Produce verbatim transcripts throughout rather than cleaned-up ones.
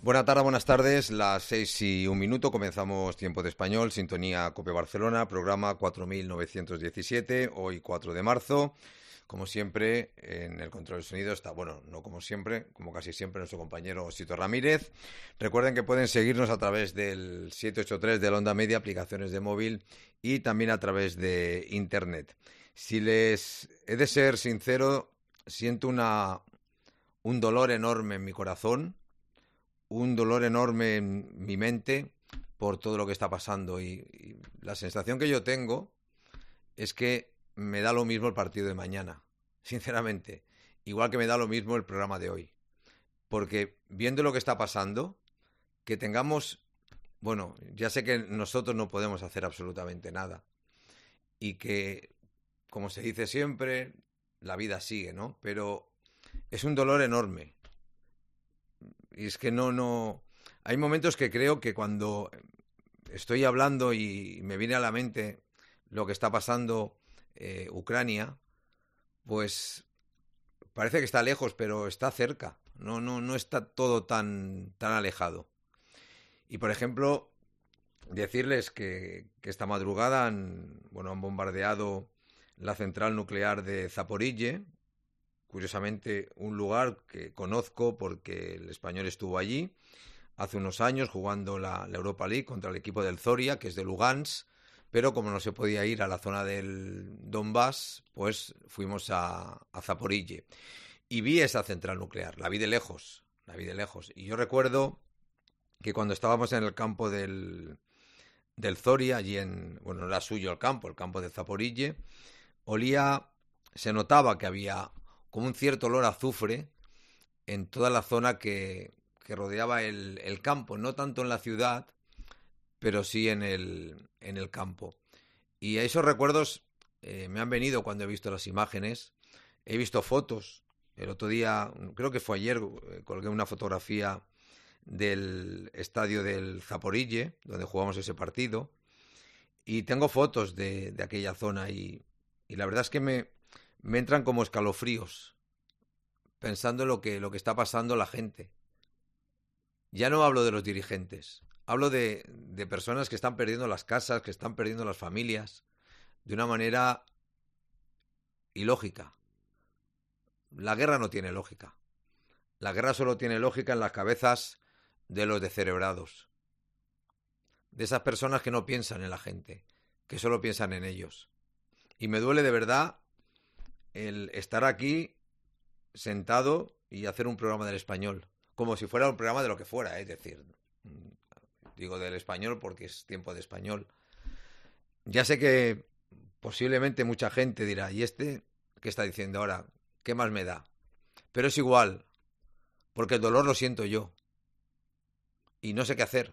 Buenas tardes, buenas tardes. Las seis y un minuto comenzamos Tiempo de Español, sintonía COPE Barcelona, programa cuatro mil novecientos diecisiete, hoy cuatro de marzo. Como siempre, en el control del sonido está, bueno, no como siempre, como casi siempre, nuestro compañero Sito Ramírez. Recuerden que pueden seguirnos a través del siete ocho tres de la Onda Media, aplicaciones de móvil y también a través de Internet. Si les he de ser sincero, siento una, un dolor enorme en mi corazón, un dolor enorme en mi mente por todo lo que está pasando y, y la sensación que yo tengo es que me da lo mismo el partido de mañana, sinceramente, igual que me da lo mismo el programa de hoy, porque viendo lo que está pasando, que tengamos, bueno, ya sé que nosotros no podemos hacer absolutamente nada y que, como se dice siempre, la vida sigue, ¿no? Pero es un dolor enorme. Y es que no, no... Hay momentos que creo que cuando estoy hablando y me viene a la mente lo que está pasando eh, Ucrania, pues parece que está lejos, pero está cerca. No, no, no está todo tan, tan alejado. Y por ejemplo, decirles que, que esta madrugada han, bueno, han bombardeado la central nuclear de Zaporille. Curiosamente, un lugar que conozco porque el Español estuvo allí hace unos años jugando la, la Europa League contra el equipo del Zoria, que es de Lugansk, pero como no se podía ir a la zona del Donbass, pues fuimos a, a Zaporille. Y vi esa central nuclear, la vi de lejos, la vi de lejos. Y yo recuerdo que cuando estábamos en el campo del, del Zoria, allí en, bueno, no era suyo el campo, el campo de Zaporille, olía, se notaba que había como un cierto olor a azufre en toda la zona que, que rodeaba el, el campo, no tanto en la ciudad, pero sí en el, en el campo. Y esos recuerdos eh, me han venido cuando he visto las imágenes, he visto fotos. El otro día, creo que fue ayer, eh, colgué una fotografía del estadio del Zaporille, donde jugamos ese partido, y tengo fotos de, de aquella zona y, y la verdad es que me, me entran como escalofríos pensando en lo que, lo que está pasando la gente. Ya no hablo de los dirigentes, hablo de, de personas que están perdiendo las casas, que están perdiendo las familias, de una manera ilógica. La guerra no tiene lógica. La guerra solo tiene lógica en las cabezas de los descerebrados, de esas personas que no piensan en la gente, que solo piensan en ellos. Y me duele de verdad el estar aquí sentado y hacer un programa del Español, como si fuera un programa de lo que fuera, es decir, digo del Español porque es tiempo de Español. Ya sé que posiblemente mucha gente dirá, ¿y este qué está diciendo ahora? ¿Qué más me da? Pero es igual, porque el dolor lo siento yo y no sé qué hacer.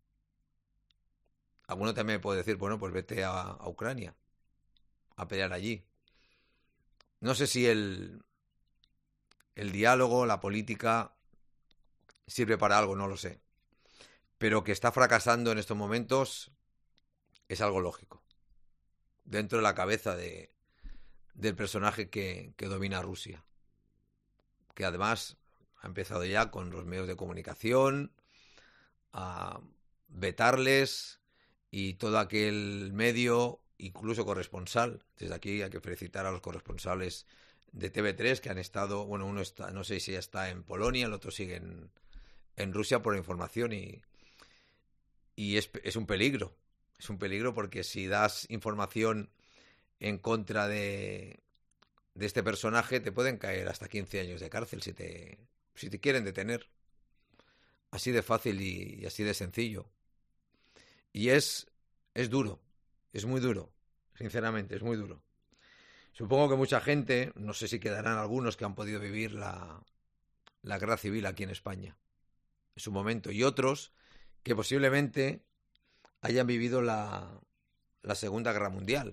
Alguno también me puede decir, bueno, pues vete a, a Ucrania a pelear allí. No sé si el, el diálogo, la política sirve para algo, no lo sé. Pero que está fracasando en estos momentos es algo lógico. Dentro de la cabeza de, del personaje que, que domina Rusia. Que además ha empezado ya con los medios de comunicación a vetarles y todo aquel medio, incluso corresponsal. Desde aquí hay que felicitar a los corresponsales de T V tres que han estado, bueno, uno está, no sé si ya está en Polonia, el otro sigue en, en Rusia por información y, y es, es un peligro. Es un peligro porque si das información en contra de, de este personaje te pueden caer hasta quince años de cárcel si te, si te quieren detener. Así de fácil y, y así de sencillo. Y es, es duro, es muy duro, sinceramente, es muy duro. Supongo que mucha gente, no sé si quedarán algunos que han podido vivir la, la guerra civil aquí en España en su momento y otros que posiblemente hayan vivido la, la Segunda Guerra Mundial.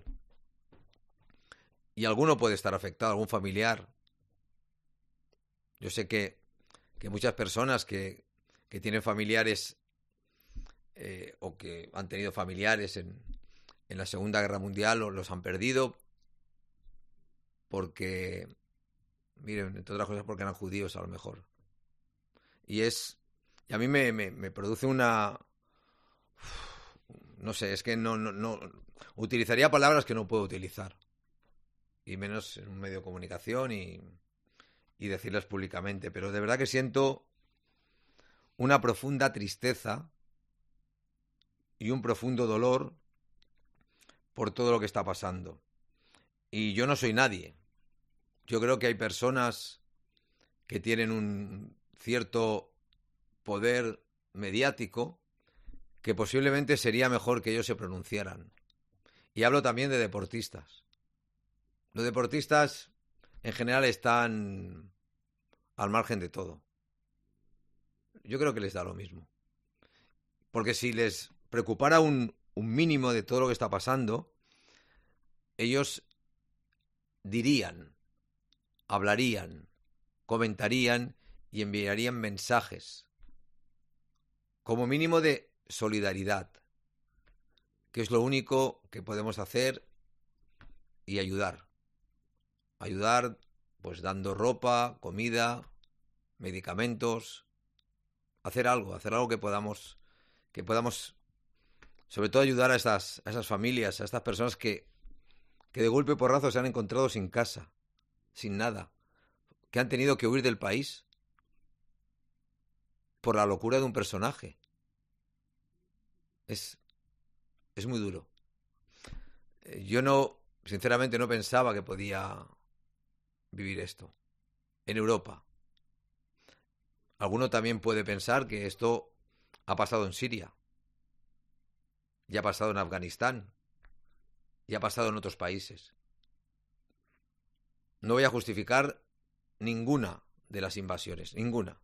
Y alguno puede estar afectado, algún familiar. Yo sé que, que muchas personas que, que tienen familiares eh, o que han tenido familiares en, en la Segunda Guerra Mundial o los han perdido porque, miren, entre otras cosas porque eran judíos a lo mejor. Y es, Y a mí me, me, me produce una... No sé, es que no, no, no... Utilizaría palabras que no puedo utilizar. Y menos en un medio de comunicación y, y decirlas públicamente. Pero de verdad que siento una profunda tristeza y un profundo dolor por todo lo que está pasando. Y yo no soy nadie. Yo creo que hay personas que tienen un cierto poder mediático que posiblemente sería mejor que ellos se pronunciaran. Y hablo también de deportistas. Los deportistas en general están al margen de todo. Yo creo que les da lo mismo. Porque si les preocupara un, un mínimo de todo lo que está pasando, ellos dirían, hablarían, comentarían y enviarían mensajes, como mínimo de solidaridad, que es lo único que podemos hacer, y ayudar. Ayudar, pues dando ropa, comida, medicamentos, hacer algo, hacer algo que podamos, que podamos, sobre todo ayudar a esas, a esas familias, a estas personas que, que de golpe y porrazo se han encontrado sin casa, sin nada, que han tenido que huir del país por la locura de un personaje. Es, es muy duro. Yo no, sinceramente no pensaba que podía vivir esto en Europa. Alguno también puede pensar que esto ha pasado en Siria, ya ha pasado en Afganistán, ya ha pasado en otros países. No voy a justificar ninguna de las invasiones, ninguna.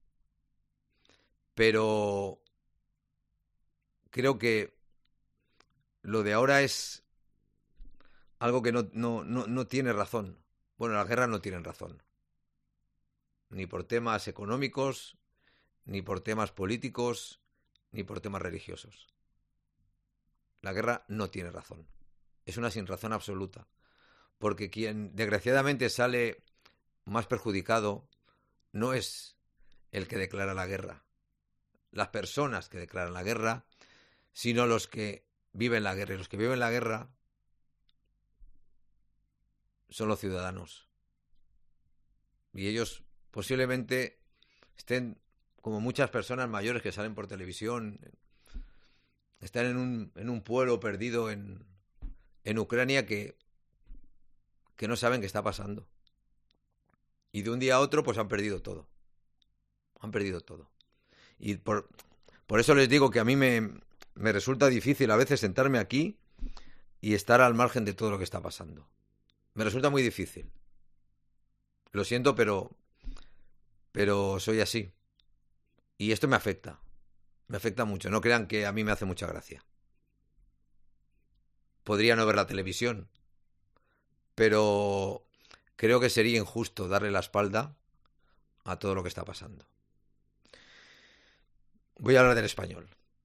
Pero creo que lo de ahora es algo que no, no, no, no tiene razón. Bueno, las guerras no tienen razón. Ni por temas económicos, ni por temas políticos, ni por temas religiosos. La guerra no tiene razón. Es una sinrazón absoluta. Porque quien desgraciadamente sale más perjudicado no es el que declara la guerra, las personas que declaran la guerra, sino los que viven la guerra. Y los que viven la guerra son los ciudadanos. Y ellos posiblemente estén, como muchas personas mayores que salen por televisión, están en un, en un pueblo perdido en, en Ucrania que, que no saben qué está pasando. Y de un día a otro pues han perdido todo. Han perdido todo. Y por, por eso les digo que a mí me, me resulta difícil a veces sentarme aquí y estar al margen de todo lo que está pasando. Me resulta muy difícil. Lo siento, pero, pero soy así. Y esto me afecta. Me afecta mucho. No crean que a mí me hace mucha gracia. Podría no ver la televisión, pero creo que sería injusto darle la espalda a todo lo que está pasando. Voy a hablar del Español.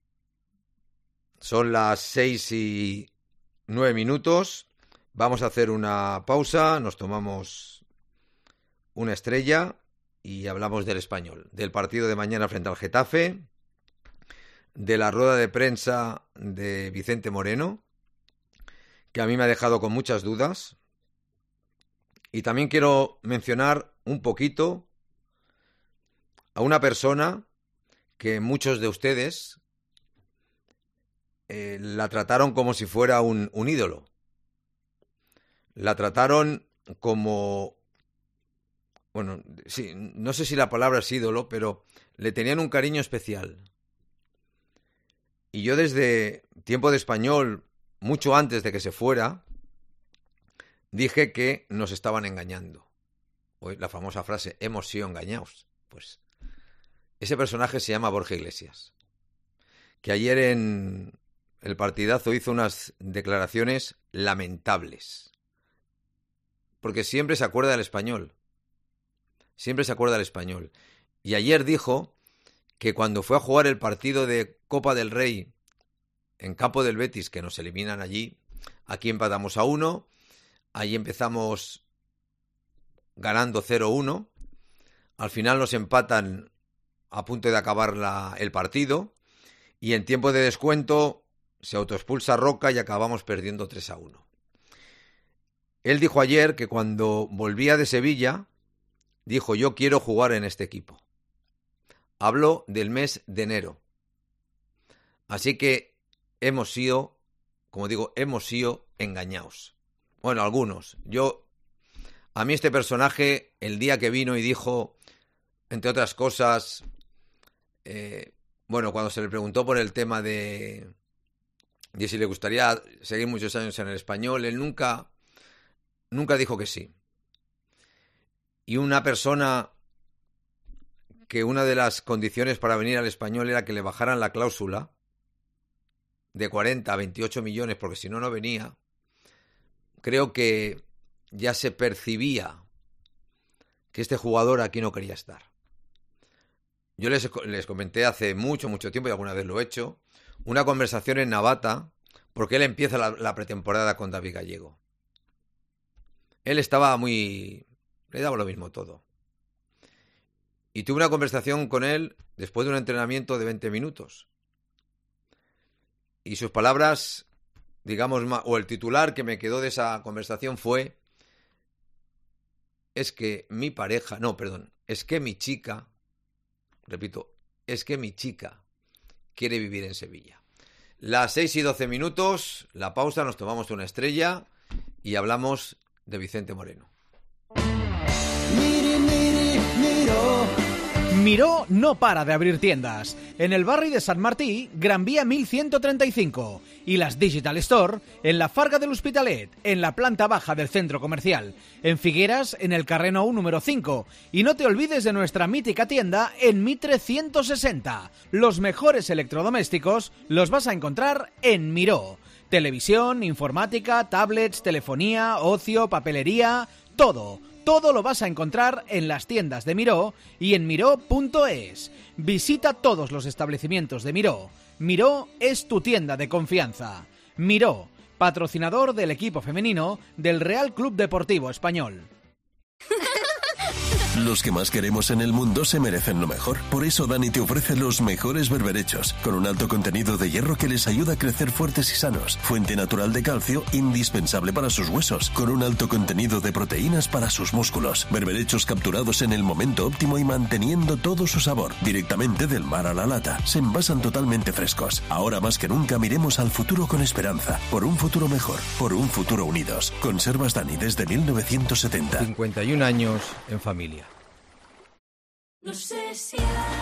Son las seis y nueve minutos. Vamos a hacer una pausa, nos tomamos una estrella y hablamos del Español, del partido de mañana frente al Getafe, de la rueda de prensa de Vicente Moreno, que a mí me ha dejado con muchas dudas. Y también quiero mencionar un poquito a una persona que muchos de ustedes eh, la trataron como si fuera un, un ídolo. La trataron como... Bueno, sí, no sé si la palabra es ídolo, pero le tenían un cariño especial. Y yo desde Tiempo de Español, mucho antes de que se fuera, dije que nos estaban engañando. Hoy la famosa frase, hemos sido engañados. Pues ese personaje se llama Borja Iglesias, que ayer en el partidazo hizo unas declaraciones lamentables. Porque siempre se acuerda del Español. Siempre se acuerda del Español. Y ayer dijo que cuando fue a jugar el partido de Copa del Rey en campo del Betis, que nos eliminan allí, aquí empatamos a uno, ahí empezamos ganando cero uno, al final nos empatan a punto de acabar la, el partido y en tiempo de descuento se autoexpulsa Roca y acabamos perdiendo tres a uno. Él dijo ayer que cuando volvía de Sevilla, dijo: yo quiero jugar en este equipo. Habló del mes de enero. Así que hemos sido, como digo, hemos sido engañados. Bueno, algunos. Yo, a mí este personaje, el día que vino y dijo, entre otras cosas, eh, bueno, cuando se le preguntó por el tema de, de si le gustaría seguir muchos años en el Español, él nunca... Nunca dijo que sí. Y una persona que una de las condiciones para venir al Español era que le bajaran la cláusula de cuarenta a veintiocho millones, porque si no, no venía. Creo que ya se percibía que este jugador aquí no quería estar. Yo les, les comenté hace mucho, mucho tiempo, y alguna vez lo he hecho, una conversación en Navata, porque él empieza la, la pretemporada con David Gallego. Él estaba muy... le daba lo mismo todo. Y tuve una conversación con él después de un entrenamiento de veinte minutos. Y sus palabras, digamos, o el titular que me quedó de esa conversación fue: es que mi pareja... No, perdón. Es que mi chica... Repito, es que mi chica quiere vivir en Sevilla. Las seis y doce minutos, la pausa, nos tomamos una estrella y hablamos de Vicente Moreno. Miri, miri, miro. Miró no para de abrir tiendas. En el barri de Sant Martí, Gran Vía mil ciento treinta y cinco. Y las Digital Store en la Farga del Hospitalet, en la planta baja del centro comercial. En Figueras, en el carrer Nou número cinco. Y no te olvides de nuestra mítica tienda en Mitre ciento sesenta. Los mejores electrodomésticos los vas a encontrar en Miró. Televisión, informática, tablets, telefonía, ocio, papelería, todo. Todo lo vas a encontrar en las tiendas de Miró y en miró punto es. Visita todos los establecimientos de Miró. Miró es tu tienda de confianza. Miró, patrocinador del equipo femenino del Real Club Deportivo Español. Los que más queremos en el mundo se merecen lo mejor. Por eso Dani te ofrece los mejores berberechos, con un alto contenido de hierro que les ayuda a crecer fuertes y sanos. Fuente natural de calcio, indispensable para sus huesos, con un alto contenido de proteínas para sus músculos. Berberechos capturados en el momento óptimo y manteniendo todo su sabor. Directamente del mar a la lata. Se envasan totalmente frescos. Ahora más que nunca miremos al futuro con esperanza. Por un futuro mejor. Por un futuro unidos. Conservas Dani desde mil novecientos setenta. cincuenta y un años en familia. No sé si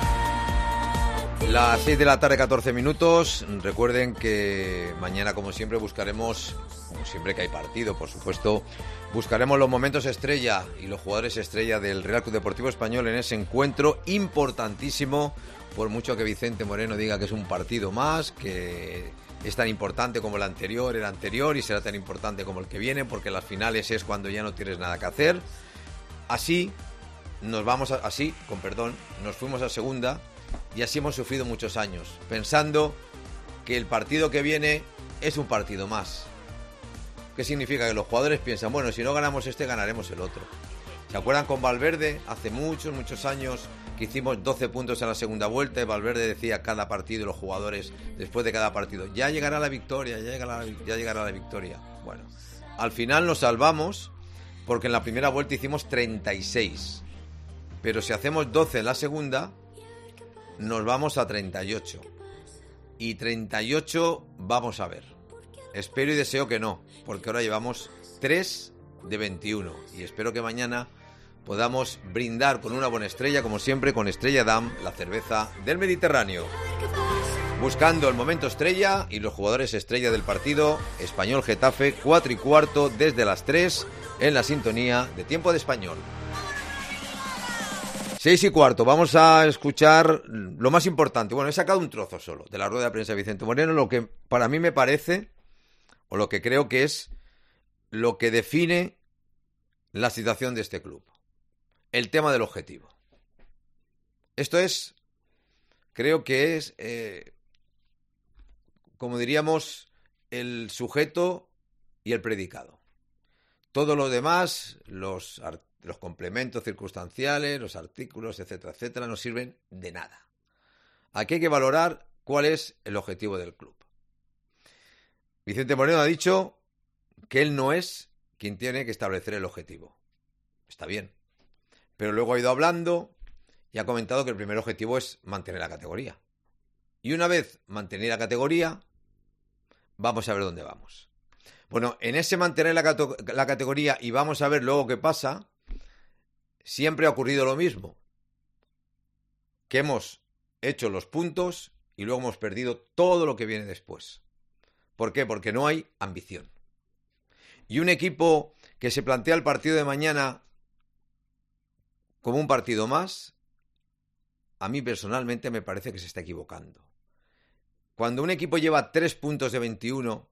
Las seis de la tarde, catorce minutos. Recuerden que mañana, como siempre, buscaremos, como siempre que hay partido, por supuesto, buscaremos los momentos estrella y los jugadores estrella del Real Club Deportivo Español en ese encuentro importantísimo, por mucho que Vicente Moreno diga que es un partido más, que es tan importante como el anterior, el anterior, y será tan importante como el que viene, porque las finales es cuando ya no tienes nada que hacer. Así nos vamos a, así, con perdón, nos fuimos a segunda y así hemos sufrido muchos años, pensando que el partido que viene es un partido más. ¿Qué significa? Que los jugadores piensan, bueno, si no ganamos este, ganaremos el otro. ¿Se acuerdan con Valverde? Hace muchos, muchos años que hicimos doce puntos en la segunda vuelta y Valverde decía cada partido, los jugadores, después de cada partido, ya llegará la victoria, ya llegará la, ya llegará la victoria. Bueno, al final nos salvamos porque en la primera vuelta hicimos treinta y seis. Pero si hacemos doce en la segunda, nos vamos a treinta y ocho. Y treinta y ocho vamos a ver. Espero y deseo que no, porque ahora llevamos tres de veintiuno. Y espero que mañana podamos brindar con una buena estrella, como siempre, con Estrella Damm, la cerveza del Mediterráneo. Buscando el momento estrella y los jugadores estrella del partido, Español Getafe, cuatro y cuarto, desde las tres, en la sintonía de Tiempo de Español. Seis y cuarto, vamos a escuchar lo más importante. Bueno, he sacado un trozo solo de la rueda de prensa de Vicente Moreno, lo que para mí me parece, o lo que creo que es lo que define la situación de este club. El tema del objetivo. Esto es, creo que es, eh, como diríamos, el sujeto y el predicado. Todo lo demás, los artículos, los complementos circunstanciales, los artículos, etcétera, etcétera, no sirven de nada. Aquí hay que valorar cuál es el objetivo del club. Vicente Moreno ha dicho que él no es quien tiene que establecer el objetivo. Está bien. Pero luego ha ido hablando y ha comentado que el primer objetivo es mantener la categoría. Y una vez mantener la categoría, vamos a ver dónde vamos. Bueno, en ese mantener la, cate- la categoría y vamos a ver luego qué pasa, siempre ha ocurrido lo mismo. Que hemos hecho los puntos y luego hemos perdido todo lo que viene después. ¿Por qué? Porque no hay ambición. Y un equipo que se plantea el partido de mañana como un partido más, a mí personalmente me parece que se está equivocando. Cuando un equipo lleva tres puntos de veintiuno,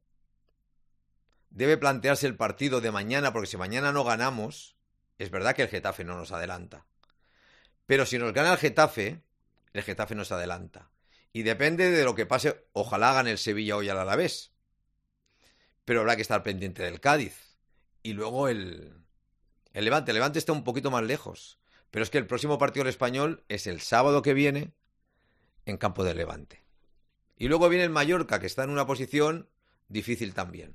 debe plantearse el partido de mañana, porque si mañana no ganamos, es verdad que el Getafe no nos adelanta. Pero si nos gana el Getafe, el Getafe nos adelanta. Y depende de lo que pase, ojalá gane el Sevilla hoy al Alavés. Pero habrá que estar pendiente del Cádiz. Y luego el, el Levante. El Levante está un poquito más lejos. Pero es que el próximo partido del Español es el sábado que viene en campo del Levante. Y luego viene el Mallorca, que está en una posición difícil también.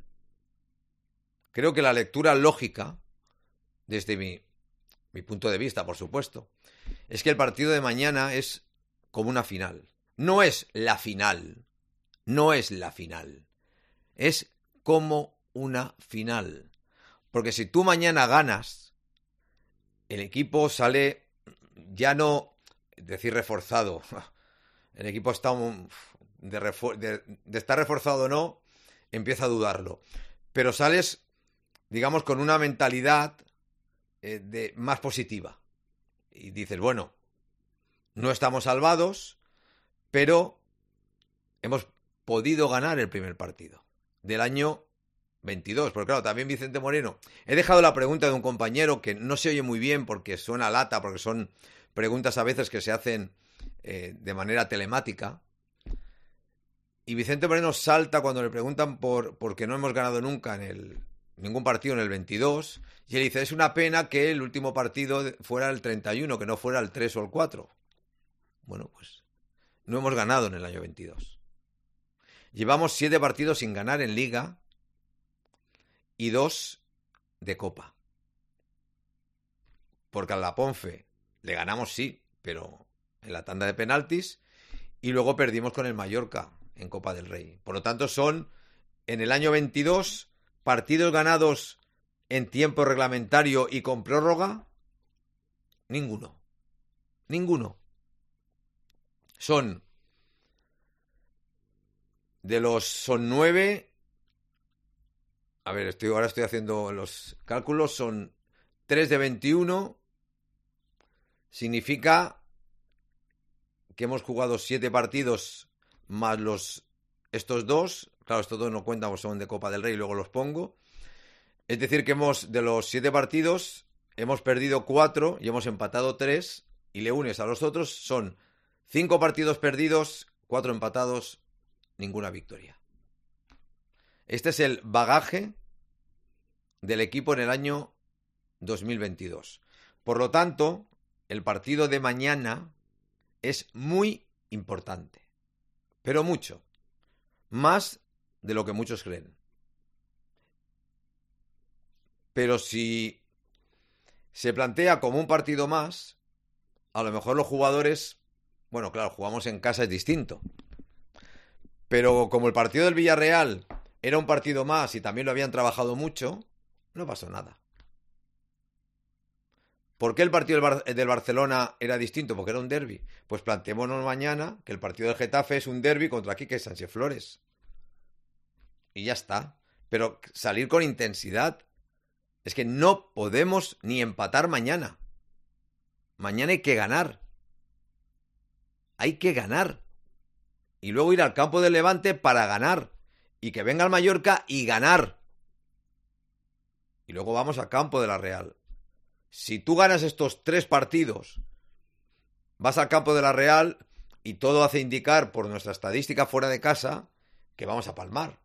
Creo que la lectura lógica, desde mi, mi punto de vista, por supuesto, es que el partido de mañana es como una final. No es la final. No es la final. Es como una final. Porque si tú mañana ganas, el equipo sale ya no, decir reforzado. El equipo está un, de, refu- de, de estar reforzado o no, empieza a dudarlo. Pero sales, digamos, con una mentalidad eh, de, más positiva. Y dices, bueno, no estamos salvados, pero hemos podido ganar el primer partido del año veintidós. Porque claro, también Vicente Moreno. He dejado la pregunta de un compañero que no se oye muy bien porque suena lata, porque son preguntas a veces que se hacen eh, de manera telemática. Y Vicente Moreno salta cuando le preguntan por, por qué no hemos ganado nunca en el, ningún partido en el veintidós. Y él dice, es una pena que el último partido fuera el treinta y uno, que no fuera el tres o el cuatro. Bueno, pues no hemos ganado en el año veintidós. Llevamos siete partidos sin ganar en Liga y dos de Copa. Porque a la Ponfe le ganamos, sí, pero en la tanda de penaltis, y luego perdimos con el Mallorca en Copa del Rey. Por lo tanto, son en el año veintidós partidos ganados en tiempo reglamentario y con prórroga, ninguno. Ninguno. Son de los son nueve. A ver, estoy ahora estoy haciendo los cálculos, son tres de veintiuno. Significa que hemos jugado siete partidos más los estos dos. Claro, estos dos no cuentan, son de Copa del Rey y luego los pongo. Es decir, que hemos de los siete partidos hemos perdido cuatro y hemos empatado tres, y le unes a los otros, son cinco partidos perdidos, cuatro empatados, ninguna victoria. Este es el bagaje del equipo en el año dos mil veintidós. Por lo tanto, el partido de mañana es muy importante, pero mucho, más de lo que muchos creen. Pero si se plantea como un partido más, a lo mejor los jugadores, bueno, claro, jugamos en casa, es distinto. Pero como el partido del Villarreal era un partido más y también lo habían trabajado mucho, no pasó nada. ¿Por qué el partido del, Bar- del Barcelona era distinto? Porque era un derbi. Pues planteémonos mañana que el partido del Getafe es un derbi contra Quique Sánchez Flores. Y ya está. Pero salir con intensidad. Es que no podemos ni empatar mañana. Mañana hay que ganar. Hay que ganar. Y luego ir al campo del Levante para ganar. Y que venga el Mallorca y ganar. Y luego vamos al campo de la Real. Si tú ganas estos tres partidos, vas al campo de la Real y todo hace indicar, por nuestra estadística fuera de casa, que vamos a palmar.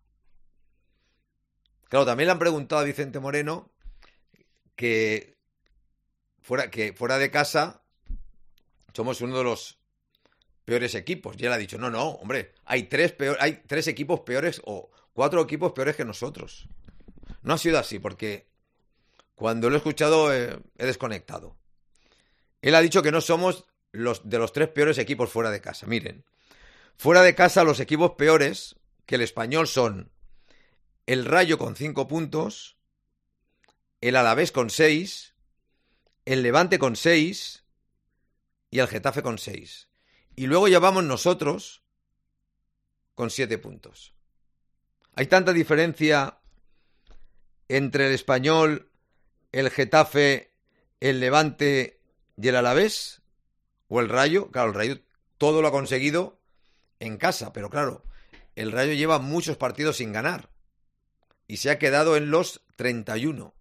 Claro, también le han preguntado a Vicente Moreno que fuera, que fuera de casa somos uno de los peores equipos. Y él ha dicho, no, no, hombre, hay tres, peor, hay tres equipos peores o cuatro equipos peores que nosotros. No ha sido así, porque cuando lo he escuchado eh, he desconectado. Él ha dicho que no somos los de los tres peores equipos fuera de casa. Miren, fuera de casa los equipos peores que el Español son el Rayo con cinco puntos, el Alavés con seis, el Levante con seis y el Getafe con seis. Y luego ya vamos nosotros con siete puntos. Hay tanta diferencia entre el Español, el Getafe, el Levante y el Alavés o el Rayo. Claro, el Rayo todo lo ha conseguido en casa, pero claro, el Rayo lleva muchos partidos sin ganar y se ha quedado en los treinta y uno.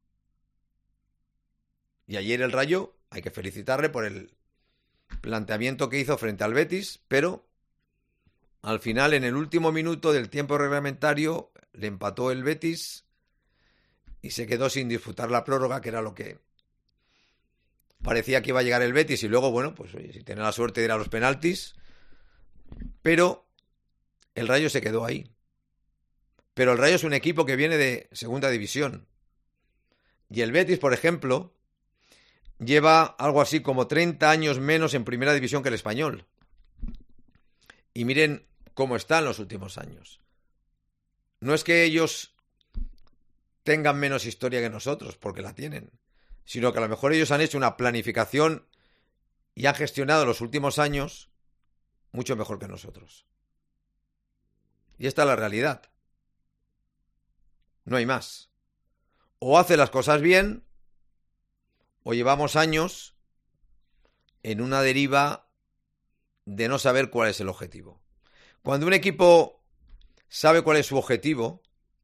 Y ayer el Rayo, hay que felicitarle por el planteamiento que hizo frente al Betis, pero al final, en el último minuto del tiempo reglamentario, le empató el Betis y se quedó sin disputar la prórroga, que era lo que parecía que iba a llegar el Betis. Y luego, bueno, pues oye, si tiene la suerte de ir a los penaltis, pero el Rayo se quedó ahí. Pero el Rayo es un equipo que viene de segunda división. Y el Betis, por ejemplo, lleva algo así como treinta años menos en primera división que el Español. Y miren cómo están los últimos años. No es que ellos tengan menos historia que nosotros, porque la tienen, sino que a lo mejor ellos han hecho una planificación y han gestionado los últimos años mucho mejor que nosotros. Y esta es la realidad. No hay más. O hace las cosas bien, o llevamos años en una deriva de no saber cuál es el objetivo. Cuando un equipo sabe cuál es su objetivo,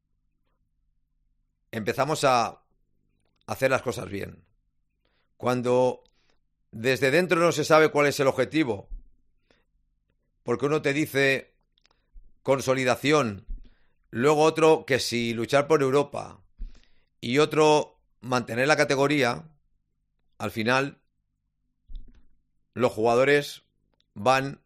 empezamos a hacer las cosas bien. Cuando desde dentro no se sabe cuál es el objetivo, porque uno te dice consolidación, luego otro que si luchar por Europa y otro mantener la categoría, al final los jugadores van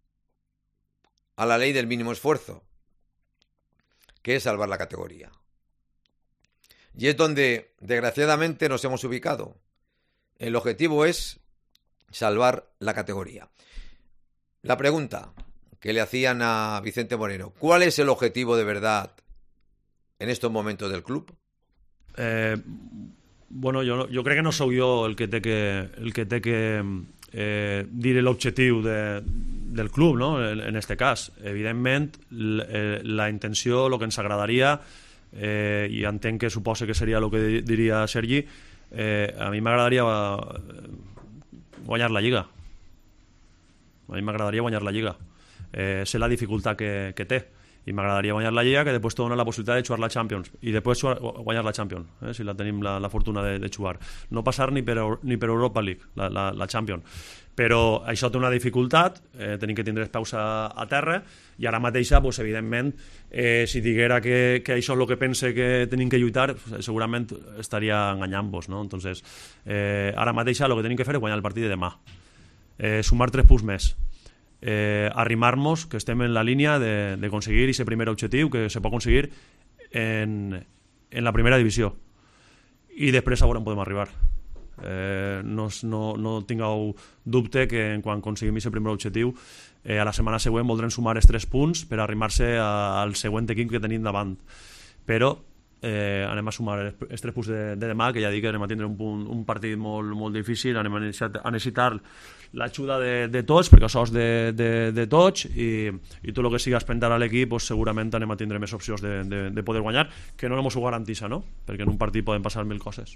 a la ley del mínimo esfuerzo, que es salvar la categoría. Y es donde, desgraciadamente, nos hemos ubicado. El objetivo es salvar la categoría. La pregunta que le hacían a Vicente Moreno, ¿cuál es el objetivo de verdad en estos momentos del club? Eh, bueno, jo, jo crec que no sou jo el que té que, el que, té que eh, dir l'objectiu de, del club, no? En, en este cas. Evidentment, la, la intenció, el que ens agradaria, eh, i entenc que suposa que seria el que diria Sergi, eh, a mi m'agradaria guanyar la Lliga. A mi m'agradaria guanyar la Lliga. Eh, sé la dificultat que, que té, i m'agradaria guanyar la Lliga, que després te dona la possibilitat de jugar la Champions i després guanyar la Champions, eh, si la tenim la, la fortuna de, de jugar. No passar ni per, ni per Europa League, la, la, la Champions. Però això té una dificultat, eh, tenim que tindre els peus a, a terra, i ara mateixa, pues, evidentment, eh, si diguera que, que això és el que pense que tenim que lluitar, segurament estaria enganyant-vos, no? Entonces, eh, ara mateixa el que tenim que fer és guanyar el partit de demà. Eh, sumar tres punts més. Eh, arrimar-nos, que estem en la línia de, de aconseguir aquest primer objectiu que se pot aconseguir en, en la primera divisió, i després a veure on podem arribar. Eh, no, no, no tingueu dubte que quan aconseguim aquest primer objectiu, eh, a la setmana següent voldrem sumar els tres punts per arrimar-se al següent equip que tenim davant, però eh, anem a sumar els tres punts de, de demà, que ja dic que anem a tindre un, punt, un partit molt, molt difícil, anem a necessitar, a necessitar l'ajuda de, de tots, perquè això és de, de, de tots, i, i tot el que sigui espendar a l'equip, pues, segurament anem a tindre més opcions de, de, de poder guanyar, que no ens ho garantissa, no? Perquè en un partit poden passar mil coses.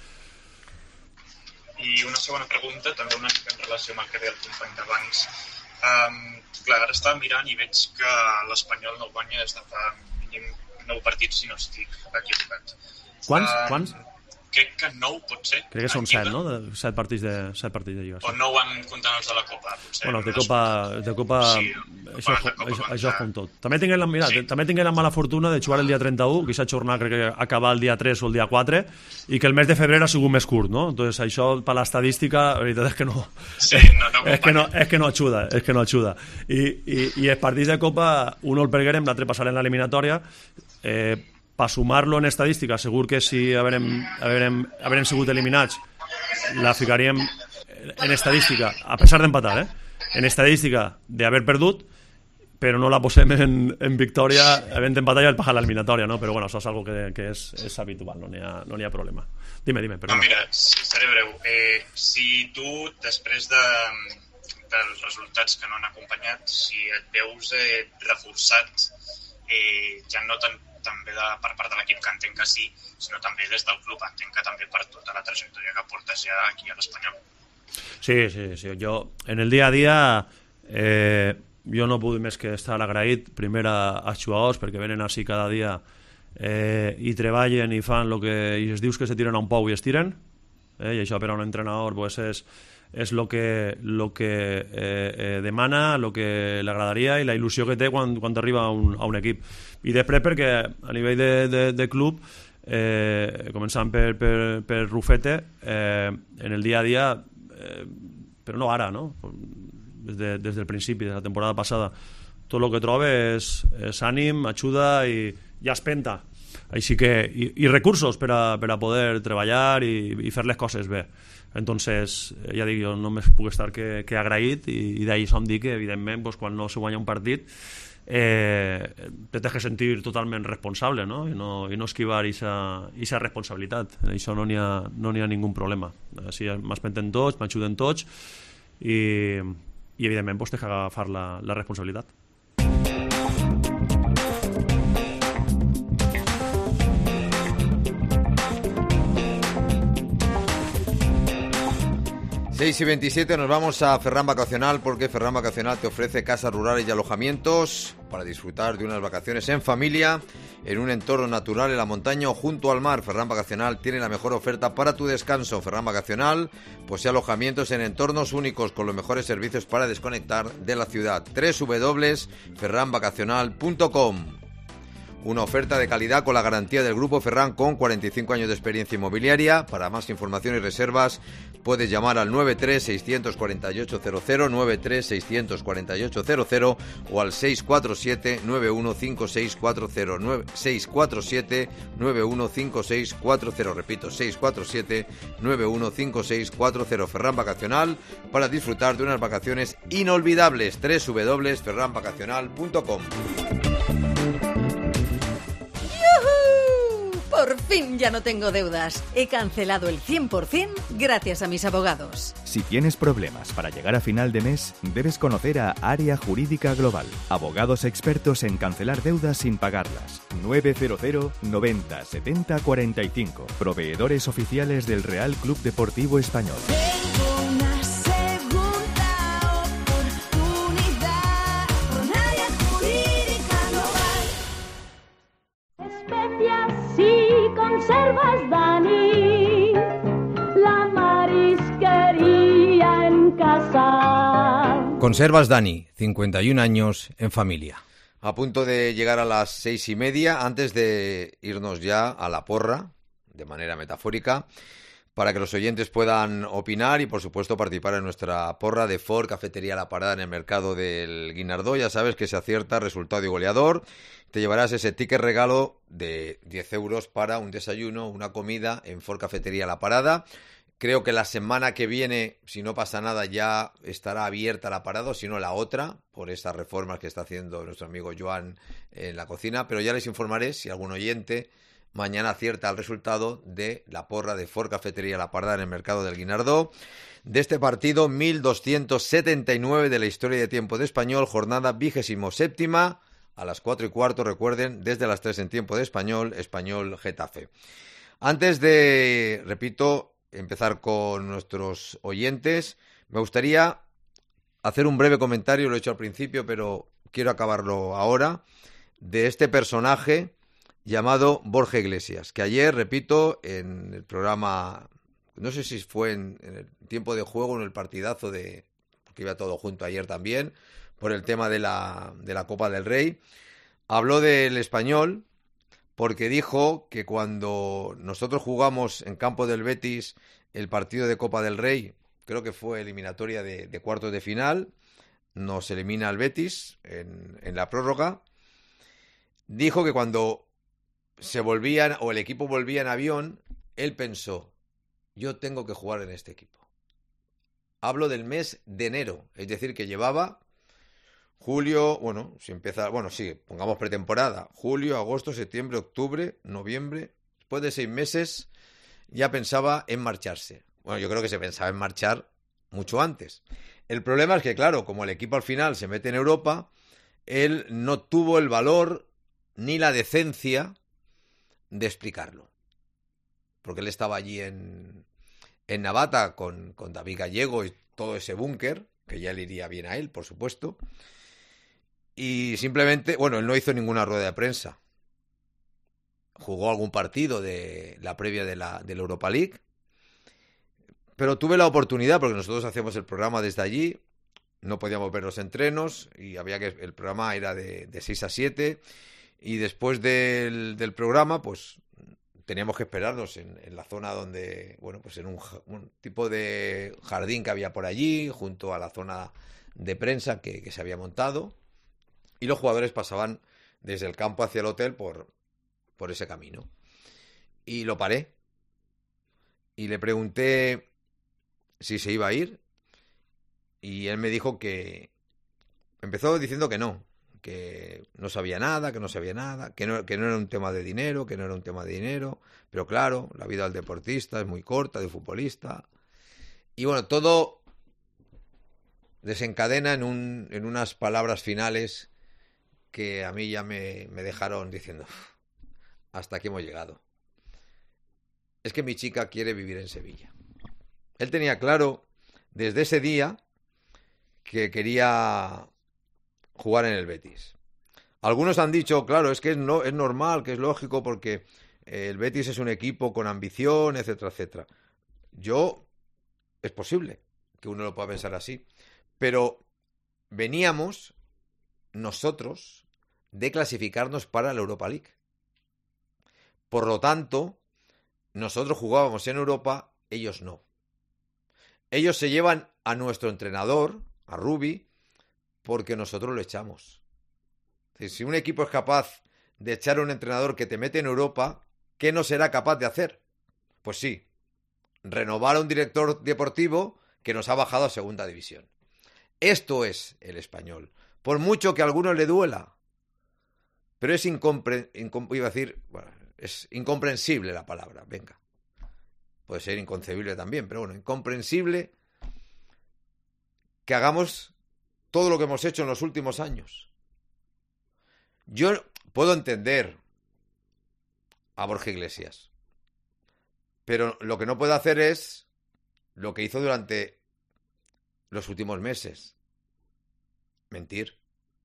I una segona pregunta, també una mica en relació amb el que deia el company d'abans. Um, clar, ara estava mirant i veig que l'Espanyol no guanya des de fa mínim nou partits, si no estic equivocat. Quants? Um, Quants? crec que nou pot ser. Crec que són set, no? De, set partits de, set partits de Lliga. O nou van comptant els de la Copa, potser. Bueno, els de Copa, els de Copa, sí, això, de Copa això, això és com tot. També tinguem la, mira, sí. també tinguem la mala fortuna de jugar el dia trenta-u, que aquesta jornada crec que acabar el dia tres o el dia quatre, i que el mes de febrer ha sigut més curt, no? Entonces això, per l'estadística, la veritat és que no... Sí, no, no és, que no, és que no ajuda, és que no ajuda. I, i, i els partits de Copa, un el perguerem, l'altre passarem l'eliminatòria, eh, per sumar-lo en estadística, segur que si haverem, haverem, haverem sigut eliminats la ficaríem en estadística, a pesar d'empatar, eh? en estadística d'haver perdut, però no la posem en, en victòria havent empatat i el pagar l'eliminatòria, no? Però bueno, això és algo que, que és, és habitual, no n'hi ha, no n'hi ha problema. Dime, dime, perdona. No, mira, seré breu. Eh, si tu, després de, dels resultats que no han acompanyat, si et veus eh, reforçat, eh, ja no tant també de, per part de l'equip, que entenc que sí, sinó també des del club, entenc que també per tota la trajectòria que portes ja aquí a l'Espanyol. Sí, sí, sí. Jo, en el dia a dia, eh, jo no puc més que estar agraït, primer als jugadors, perquè venen així cada dia eh, i treballen i fan el que i es dius que se tiren a un pou i es tiren, eh, i això per a un entrenador pues, és és el que, lo que eh, eh, demana, el que li agradaria i la il·lusió que té quan, quan arriba a un, a un equip. I després perquè a nivell de, de, de club, eh, començant per, per, per Rufete, eh, en el dia a dia, eh, però no ara, no? Des, de, des del principi, de la temporada passada, tot el que troba és, és ànim, ajuda i, i espenta. Així que, i, i recursos per a, per a poder treballar i, i fer les coses bé. Entonces, ja dic, jo només puc estar que, que agraït i, i d'ahir som dir que, evidentment, pues, quan no se guanya un partit eh, te tens que sentir totalment responsable, no? I no, i no esquivar aquesta responsabilitat. En això no n'hi ha, no n'hi ha ningú problema. Així m'espenten tots, m'ajuden tots i, i evidentment, pues, tens que agafar la, la responsabilitat. seis y veintisiete, nos vamos a Ferran Vacacional porque Ferran Vacacional te ofrece casas rurales y alojamientos para disfrutar de unas vacaciones en familia, en un entorno natural en la montaña o junto al mar. Ferran Vacacional tiene la mejor oferta para tu descanso. Ferran Vacacional posee alojamientos en entornos únicos con los mejores servicios para desconectar de la ciudad. doble u doble u doble u punto ferran vacacional punto com. Una oferta de calidad con la garantía del Grupo Ferran con cuarenta y cinco años de experiencia inmobiliaria. Para más información y reservas puedes llamar al nueve tres seis cuatro ocho cero cero, nueve tres seis cuatro ocho cero cero o al seis cuatro siete nueve uno cinco seis cuatro cero, seis cuatro siete nueve uno cinco seis cuatro cero. Repito, seis cuatro siete nueve uno cinco seis cuatro cero. Ferran Vacacional, para disfrutar de unas vacaciones inolvidables. doble u doble u doble u punto ferran vacacional punto com. Por fin ya no tengo deudas. He cancelado el cien por ciento gracias a mis abogados. Si tienes problemas para llegar a final de mes, debes conocer a Área Jurídica Global. Abogados expertos en cancelar deudas sin pagarlas. nueve cero cero noventa setenta cuarenta y cinco. Proveedores oficiales del Real Club Deportivo Español. Conservas Dani, la marisquería en casa. Conservas Dani, cincuenta y un años en familia. A punto de llegar a las seis y media, antes de irnos ya a la porra, de manera metafórica, para que los oyentes puedan opinar y, por supuesto, participar en nuestra porra de Ford Cafetería La Parada en el mercado del Guinardó. Ya sabes que se acierta resultado y goleador, te llevarás ese ticket regalo de diez euros para un desayuno, una comida en Ford Cafetería La Parada. Creo que la semana que viene, si no pasa nada, ya estará abierta la parada, o si no la otra, por estas reformas que está haciendo nuestro amigo Joan en la cocina. Pero ya les informaré si algún oyente mañana acierta el resultado de la porra de Ford Cafetería La Parada en el mercado del Guinardó. De este partido, mil doscientos setenta y nueve de la historia de tiempo de Español, jornada vigésimo séptima, a las cuatro y cuarto, recuerden, desde las tres en tiempo de Español, Español Getafe. Antes de, repito, empezar con nuestros oyentes, me gustaría hacer un breve comentario, lo he hecho al principio, pero quiero acabarlo ahora, de este personaje llamado Borja Iglesias, que ayer, repito, en el programa, no sé si fue en, en el tiempo de juego, en el partidazo de, porque iba todo junto ayer también, por el tema de la, de la Copa del Rey, habló del Español, porque dijo que cuando nosotros jugamos en campo del Betis el partido de Copa del Rey, creo que fue eliminatoria de, de cuartos de final, nos elimina el Betis en, en la prórroga, dijo que cuando se volvían, o el equipo volvía en avión, él pensó, yo tengo que jugar en este equipo. Hablo del mes de enero, es decir, que llevaba julio, bueno, si empieza, bueno, sí, pongamos pretemporada, julio, agosto, septiembre, octubre, noviembre, después de seis meses ya pensaba en marcharse. Bueno, yo creo que se pensaba en marchar mucho antes. El problema es que, claro, como el equipo al final se mete en Europa, él no tuvo el valor ni la decencia de explicarlo. Porque él estaba allí en, en Navata con, con David Gallego y todo ese búnker, que ya le iría bien a él, por supuesto. Y simplemente, bueno, él no hizo ninguna rueda de prensa. Jugó algún partido de la previa de la, de la Europa League. Pero tuve la oportunidad, porque nosotros hacíamos el programa desde allí, no podíamos ver los entrenos, y había que el programa era de, de seis a siete, y después del, del programa, pues teníamos que esperarnos en, en la zona donde, bueno, pues en un, un tipo de jardín que había por allí, junto a la zona de prensa que, que se había montado, y los jugadores pasaban desde el campo hacia el hotel por, por ese camino. Y lo paré, y le pregunté si se iba a ir, y él me dijo que empezó diciendo que no, que no sabía nada, que no sabía nada, que no, que no era un tema de dinero, que no era un tema de dinero, pero claro, la vida del deportista es muy corta, del futbolista, y bueno, todo desencadena en, un, en unas palabras finales que a mí ya me, me dejaron diciendo, hasta aquí hemos llegado. Es que mi chica quiere vivir en Sevilla. Él tenía claro desde ese día que quería jugar en el Betis. Algunos han dicho, claro, es que es, no, es normal, que es lógico, porque el Betis es un equipo con ambición, etcétera, etcétera. Yo, es posible que uno lo pueda pensar así, pero veníamos nosotros de clasificarnos para la Europa League. Por lo tanto, nosotros jugábamos en Europa, ellos no. Ellos se llevan a nuestro entrenador, a Rubi, porque nosotros lo echamos. Es decir, si un equipo es capaz de echar a un entrenador que te mete en Europa, ¿qué no será capaz de hacer? Pues sí, renovar a un director deportivo que nos ha bajado a segunda división. Esto es el Español. Por mucho que a algunos le duela. Pero es incompre... incom... iba a decir, bueno, es incomprensible la palabra, venga. Puede ser inconcebible también, pero bueno, incomprensible que hagamos todo lo que hemos hecho en los últimos años. Yo puedo entender a Borja Iglesias, pero lo que no puedo hacer es lo que hizo durante los últimos meses. Mentir.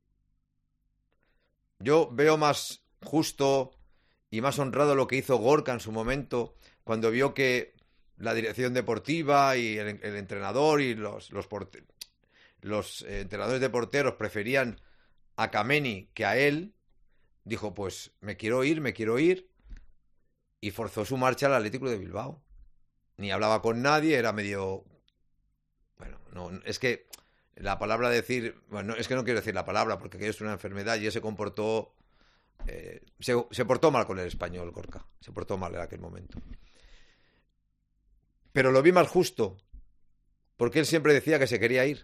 Yo veo más justo y más honrado lo que hizo Gorka en su momento, cuando vio que la dirección deportiva y el, el entrenador y los, los, porte, los eh, entrenadores de porteros preferían a Kameni que a él, dijo, pues me quiero ir, me quiero ir, y forzó su marcha al Atlético de Bilbao. Ni hablaba con nadie, era medio... Bueno, no, es que la palabra decir... Bueno, es que no quiero decir la palabra, porque aquello es una enfermedad, y él se comportó... Eh, se, se portó mal con el Español, Gorka. Se portó mal en aquel momento. Pero lo vi más justo, porque él siempre decía que se quería ir.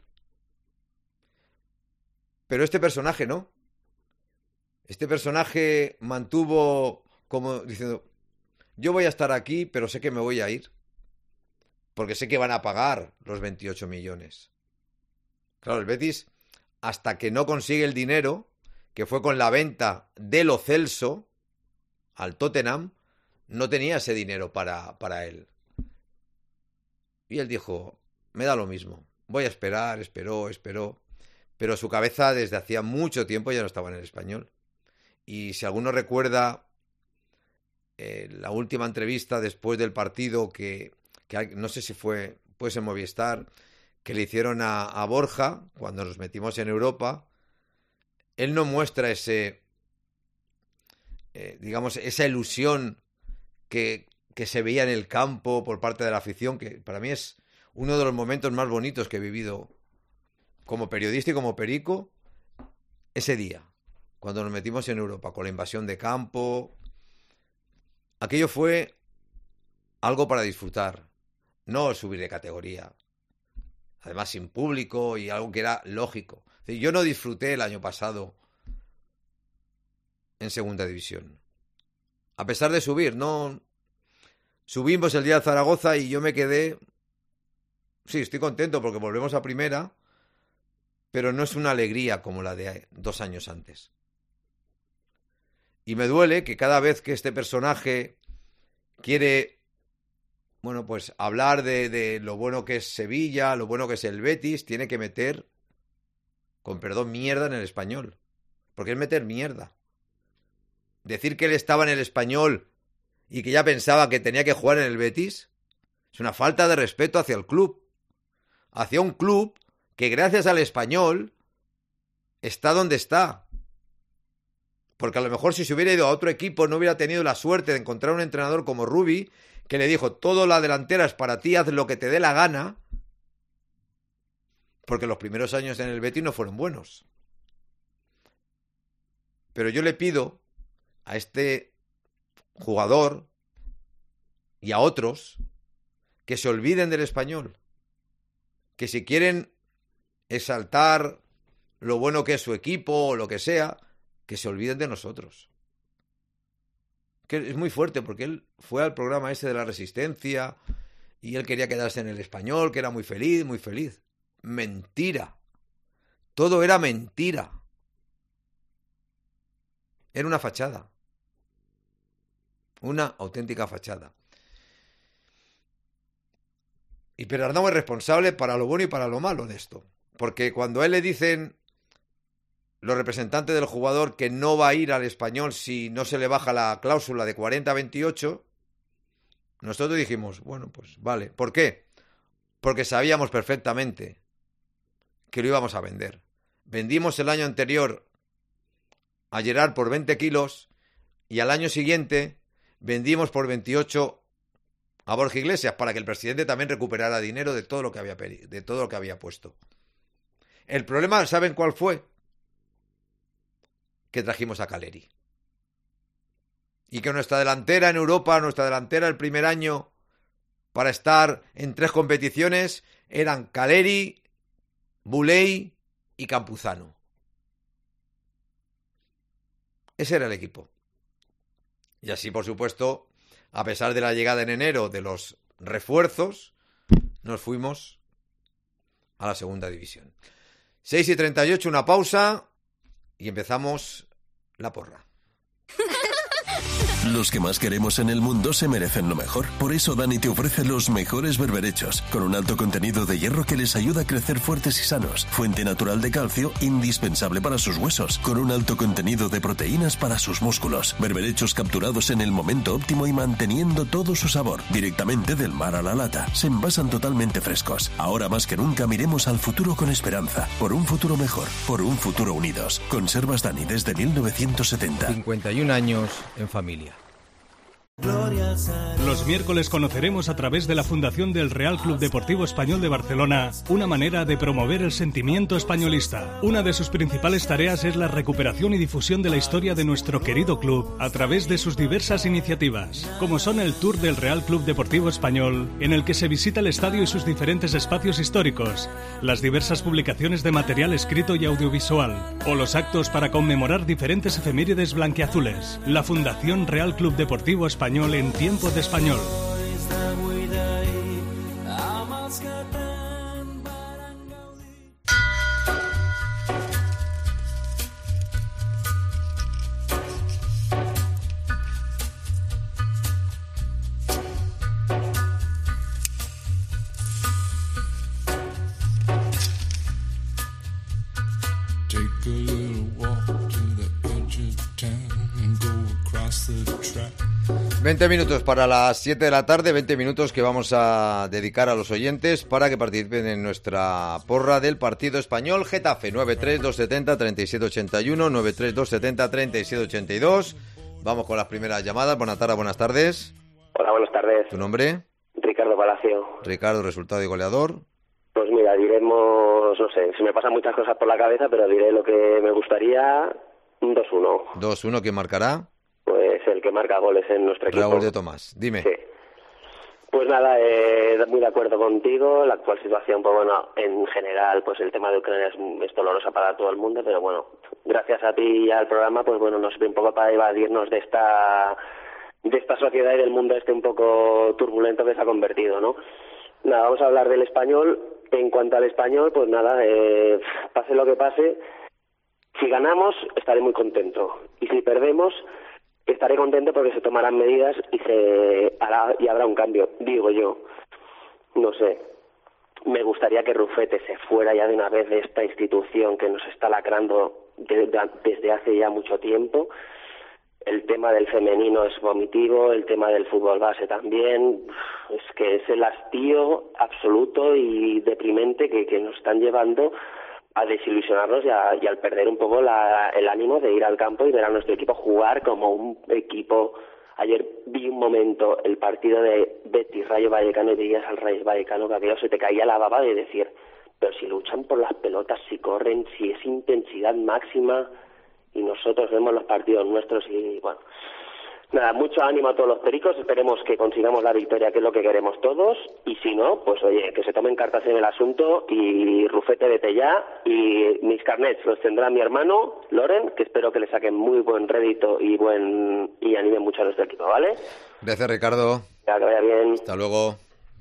Pero este personaje no. Este personaje mantuvo como diciendo, yo voy a estar aquí, pero sé que me voy a ir, porque sé que van a pagar los veintiocho millones. Claro, el Betis, hasta que no consigue el dinero, que fue con la venta de Lo Celso al Tottenham, no tenía ese dinero para, para él. Y él dijo, me da lo mismo, voy a esperar, esperó, esperó. Pero su cabeza desde hacía mucho tiempo ya no estaba en el Español. Y si alguno recuerda eh, la última entrevista después del partido que, que no sé si fue, puede ser Movistar, que le hicieron a, a Borja cuando nos metimos en Europa, él no muestra ese, eh, digamos, esa ilusión que, que se veía en el campo por parte de la afición, que para mí es uno de los momentos más bonitos que he vivido como periodista y como perico, ese día, cuando nos metimos en Europa, con la invasión de campo. Aquello fue algo para disfrutar, no subir de categoría. Además sin público y algo que era lógico. Es decir, yo no disfruté el año pasado en segunda división. A pesar de subir, no... Subimos el día de Zaragoza y yo me quedé... Sí, estoy contento porque volvemos a primera, pero no es una alegría como la de dos años antes. Y me duele que cada vez que este personaje quiere, bueno, pues hablar de, de lo bueno que es Sevilla, lo bueno que es el Betis, tiene que meter, con perdón, mierda en el Español. Porque es meter mierda. Decir que él estaba en el Español y que ya pensaba que tenía que jugar en el Betis es una falta de respeto hacia el club. Hacia un club que gracias al Español está donde está. Porque a lo mejor si se hubiera ido a otro equipo no hubiera tenido la suerte de encontrar un entrenador como Rubi, que le dijo, todo la delantera es para ti, haz lo que te dé la gana. Porque los primeros años en el Betis no fueron buenos. Pero yo le pido a este jugador y a otros que se olviden del Español. Que si quieren exaltar lo bueno que es su equipo o lo que sea, que se olviden de nosotros. Que es muy fuerte porque él fue al programa ese de la Resistencia y él quería quedarse en el Español, que era muy feliz, muy feliz. Mentira. Todo era mentira. Era una fachada. Una auténtica fachada. Y Perarnau es responsable para lo bueno y para lo malo de esto. Porque cuando a él le dicen los representantes del jugador que no va a ir al Español si no se le baja la cláusula de cuarenta a veintiocho, nosotros dijimos, bueno, pues vale. ¿Por qué? Porque sabíamos perfectamente que lo íbamos a vender. Vendimos el año anterior a Gerard por veinte kilos y al año siguiente vendimos por veintiocho a Borja Iglesias para que el presidente también recuperara dinero de todo lo que había pedi- de todo lo que había puesto. El problema, ¿saben cuál fue? Que trajimos a Caleri. Y que nuestra delantera en Europa, nuestra delantera el primer año para estar en tres competiciones eran Caleri, Buley y Campuzano. Ese era el equipo. Y así, por supuesto, a pesar de la llegada en enero de los refuerzos, nos fuimos a la segunda división. seis y treinta y ocho, una pausa y empezamos la porra. Los que más queremos en el mundo se merecen lo mejor. Por eso Dani te ofrece los mejores berberechos, con un alto contenido de hierro que les ayuda a crecer fuertes y sanos. Fuente natural de calcio, indispensable para sus huesos, con un alto contenido de proteínas para sus músculos. Berberechos capturados en el momento óptimo y manteniendo todo su sabor, directamente del mar a la lata. Se envasan totalmente frescos. Ahora más que nunca miremos al futuro con esperanza. Por un futuro mejor, por un futuro unidos. Conservas Dani desde mil novecientos setenta. cincuenta y un años en familia. Los miércoles conoceremos a través de la Fundación del Real Club Deportivo Español de Barcelona una manera de promover el sentimiento españolista. Una de sus principales tareas es la recuperación y difusión de la historia de nuestro querido club a través de sus diversas iniciativas, como son el Tour del Real Club Deportivo Español, en el que se visita el estadio y sus diferentes espacios históricos, las diversas publicaciones de material escrito y audiovisual, o los actos para conmemorar diferentes efemérides blanquiazules. La Fundación Real Club Deportivo Español en tiempo de español. Take a little walk to the edge of town and go across veinte minutos para las siete de la tarde, veinte minutos que vamos a dedicar a los oyentes para que participen en nuestra porra del partido español Getafe. Nueve tres dos setenta treinta y siete ochenta y uno, nueve tres dos setenta treinta y siete ochenta y dos. Vamos con las primeras llamadas. Buenas tardes, buenas tardes. Hola, buenas tardes. ¿Tu nombre? Ricardo Palacio. Ricardo, resultado y goleador. Pues mira, diremos, no sé, se me pasan muchas cosas por la cabeza, pero diré lo que me gustaría, un dos uno. dos uno, ¿quién marcará? Pues el que marca goles en nuestro equipo. Raúl de Tomás, dime. Sí. Pues nada, eh, muy de acuerdo contigo. La actual situación, pues bueno, en general, pues el tema de Ucrania es, es dolorosa para todo el mundo, pero bueno, gracias a ti y al programa, pues bueno, nos sirve un poco para evadirnos de esta de esta sociedad y del mundo este un poco turbulento que se ha convertido, ¿no? Nada, vamos a hablar del Español. En cuanto al Español, pues nada, eh, pase lo que pase, si ganamos estaré muy contento, y si perdemos estaré contento porque se tomarán medidas y se hará y habrá un cambio, digo yo. No sé, me gustaría que Rufete se fuera ya de una vez de esta institución que nos está lacrando de, de, desde hace ya mucho tiempo. El tema del femenino es vomitivo, el tema del fútbol base también. Es que es el hastío absoluto y deprimente que, que nos están llevando a desilusionarnos y, a, y al perder un poco la, el ánimo de ir al campo y ver a nuestro equipo jugar como un equipo. Ayer vi un momento el partido de Betis Rayo Vallecano y veías al Rayo Vallecano que aquello se te caía la baba de decir, pero si luchan por las pelotas, si corren, si es intensidad máxima, y nosotros vemos los partidos nuestros y bueno, nada, mucho ánimo a todos los pericos, esperemos que consigamos la victoria, que es lo que queremos todos, y si no, pues oye, que se tomen cartas en el asunto y Rufete vete ya, y mis carnets los tendrá mi hermano Loren, que espero que le saquen muy buen rédito y buen y animen mucho a nuestro equipo, ¿vale? Gracias, Ricardo. Ya, que vaya bien. Hasta luego.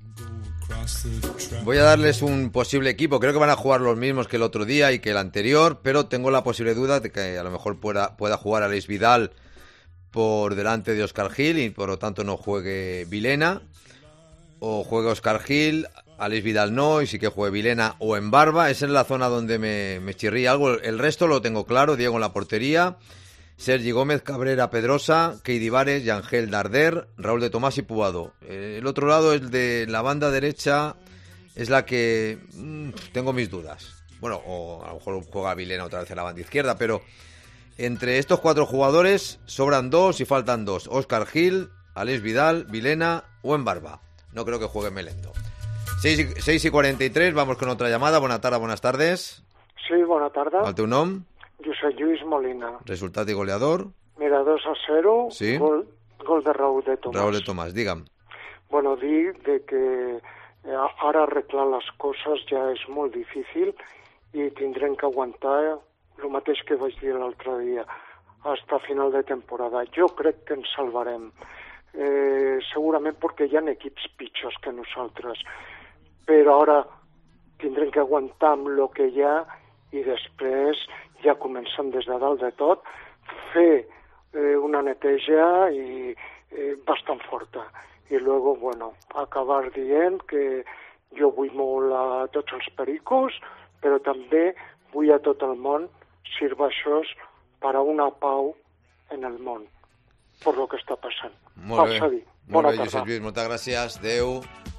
Voy a darles un posible equipo. Creo que van a jugar los mismos que el otro día y que el anterior, pero tengo la posible duda de que a lo mejor pueda, pueda jugar Alex Vidal por delante de Óscar Gil y por lo tanto no juegue Vilena, o juegue Óscar Gil, Alex Vidal no, y sí que juegue Vilena o en Barba. Esa es la zona donde me, me chirría algo. El resto lo tengo claro. Diego en la portería, Sergi Gómez, Cabrera, Pedrosa, Keidi Vares, Yangel Darder, Raúl de Tomás y Pubado. El otro lado, el de la banda derecha, es la que mmm, tengo mis dudas. Bueno, o a lo mejor juega Vilena otra vez en la banda izquierda, pero entre estos cuatro jugadores sobran dos y faltan dos. Óscar Gil, Alex Vidal, Vilena o en Barba. No creo que juegue Melendo. seis y cuarenta y tres, vamos con otra llamada. Buenas tardes, buenas tardes. Sí, bona tarda. El teu nom? Josep Lluís Molina. Resultat i goleador? Mira, dos a cero, sí. gol, gol de Raúl de Tomás. Raúl de Tomás, digue'm. Bueno, dir de que ara arreglar les coses ja és molt difícil i tindrem que aguantar el mateix que vaig dir l'altre dia, hasta final de temporada. Jo crec que ens salvarem, eh, segurament perquè hi ha equips pitjors que nosaltres, però ara tindrem que aguantar amb el que hi ha i després, ja començant des de dalt de tot, fer eh, una neteja i eh, bastant forta. I luego, bueno, acabar dient que jo vull molt a tots els pericos, però també vull a tot el món sirvaixos per a una pau en el món, per lo que està passant. Molt bé, molt bé, Josep Lluís, moltes gràcies, adeu.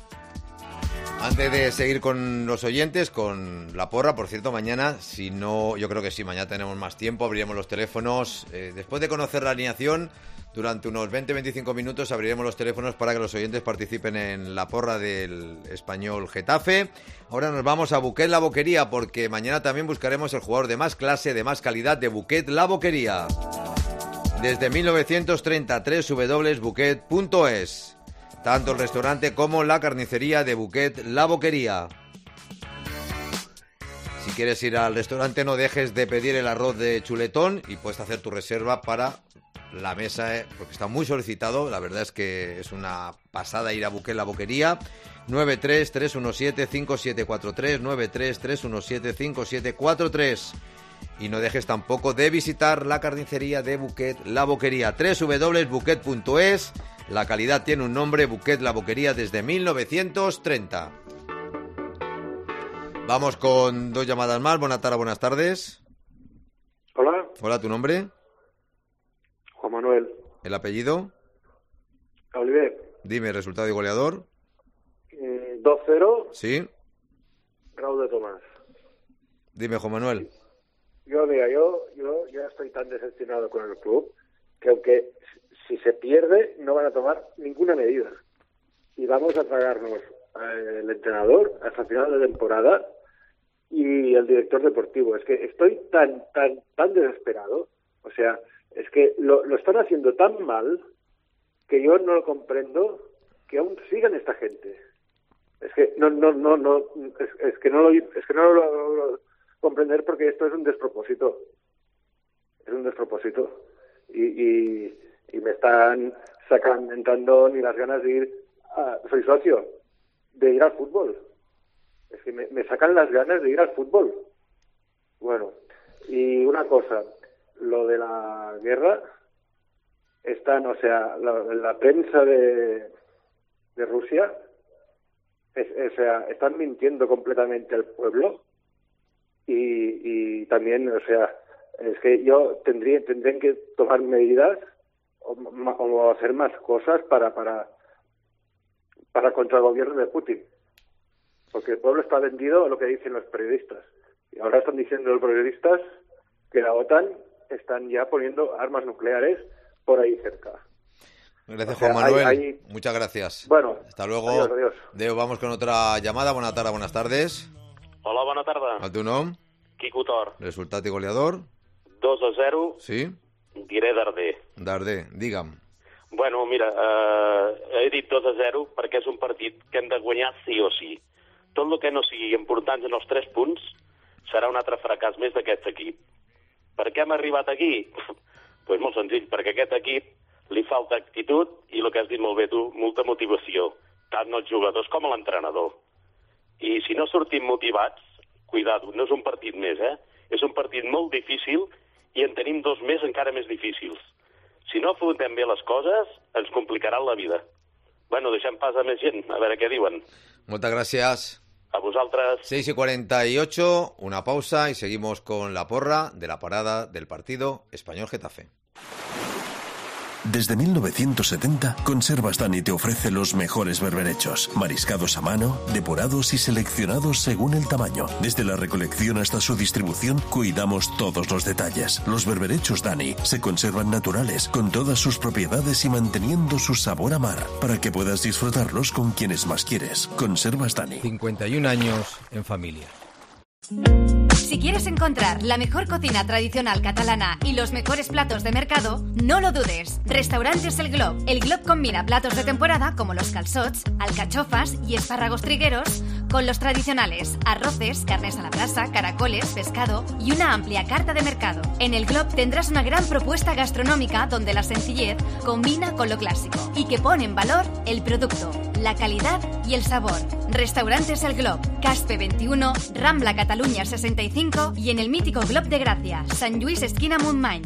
Antes de seguir con los oyentes, con la porra, por cierto, mañana, si no, yo creo que sí, mañana tenemos más tiempo, abriremos los teléfonos. Eh, después de conocer la alineación, durante unos veinte a veinticinco minutos abriremos los teléfonos para que los oyentes participen en la porra del Español Getafe. Ahora nos vamos a Buquet La Boquería, porque mañana también buscaremos el jugador de más clase, de más calidad de Buquet La Boquería. Desde mil novecientos treinta, doble u doble u doble u punto buquet punto es. Tanto el restaurante como la carnicería de Buquet La Boquería. Si quieres ir al restaurante, no dejes de pedir el arroz de chuletón y puedes hacer tu reserva para la mesa, eh, porque está muy solicitado. La verdad es que es una pasada ir a Buquet La Boquería. nueve tres tres uno siete cinco siete cuatro tres, nueve tres tres uno siete cinco siete cuatro tres. Y no dejes tampoco de visitar la carnicería de Buquet La Boquería. doble u doble u doble u punto buquet punto es. La calidad tiene un nombre, Buquet La Boquería, desde mil novecientos treinta. Vamos con dos llamadas más. Buenas tardes, buenas tardes. Hola. Hola, ¿tu nombre? Juan Manuel. ¿El apellido? Oliver. Dime, resultado y goleador. Eh, dos cero. Sí. Raúl de Tomás. Dime, Juan Manuel. Yo, mira, yo, yo ya estoy tan decepcionado con el club que aunque si se pierde no van a tomar ninguna medida. Y vamos a tragarnos al entrenador hasta final de temporada y el director deportivo. Es que estoy tan, tan, tan desesperado. O sea, es que lo, lo están haciendo tan mal que yo no lo comprendo que aún sigan esta gente. Es que no, no, no, no, es, es que no lo, es que no lo logro comprender porque esto es un despropósito. Es un despropósito. Y, y, y me están sacando, entrando ni las ganas de ir a, soy socio, de ir al fútbol. Es que me, me sacan las ganas de ir al fútbol. Bueno, y una cosa, lo de la guerra, están, o sea, la, la prensa de, de Rusia, es, o sea, están mintiendo completamente al pueblo y, y también, o sea, es que yo tendría, tendrían que tomar medidas o, o hacer más cosas para, para, para contra el gobierno de Putin. Porque el pueblo está vendido a lo que dicen los periodistas. Y ahora están diciendo los periodistas que la OTAN están ya poniendo armas nucleares por ahí cerca. Gracias, o sea, Juan Manuel. hay, hay... Muchas gracias. Bueno, hasta luego. Adiós, adiós. Deu, vamos con otra llamada. Buenas tardes, buenas tardes. Hola, bona tarda. El teu nom? Quico Tor. Resultat i goleador? dos a zero. Sí? Diré Darder. Darder, digue'm. Bueno, mira, eh, he dit dos a zero perquè és un partit que hem de guanyar sí o sí. Tot el que no sigui important en els tres punts serà un altre fracàs més d'aquest equip. Per què hem arribat aquí? Doncs pues molt senzill, perquè a aquest equip li falta actitud i, el que has dit molt bé tu, molta motivació, tant els jugadors com a l'entrenador. I si no sortim motivats, cuidado, no és un partit més, eh? És un partit molt difícil i en tenim dos més encara més difícils. Si no afrontem bé les coses, ens complicaran la vida. Bueno, deixem pas a més gent, a veure què diuen. Moltes gràcies. A vosaltres. seis y cuarenta y ocho, una pausa y seguimos con la porra de la parada del partido Español-Getafe. Desde mil novecientos setenta, Conservas Dani te ofrece los mejores berberechos, mariscados a mano, depurados y seleccionados según el tamaño. Desde la recolección hasta su distribución, cuidamos todos los detalles. Los berberechos Dani se conservan naturales, con todas sus propiedades y manteniendo su sabor a mar, para que puedas disfrutarlos con quienes más quieres. Conservas Dani. cincuenta y un años en familia. Si quieres encontrar la mejor cocina tradicional catalana y los mejores platos de mercado, no lo dudes. Restaurantes El Glob. El Glob combina platos de temporada como los calçots, alcachofas y espárragos trigueros con los tradicionales arroces, carnes a la brasa, caracoles, pescado y una amplia carta de mercado. En El Glob tendrás una gran propuesta gastronómica donde la sencillez combina con lo clásico y que pone en valor el producto, la calidad y el sabor. Restaurantes El Glob, Caspe veintiuno, Rambla Cataluña sesenta y cinco y en el mítico Glob de Gracia, San Lluís esquina Montmany.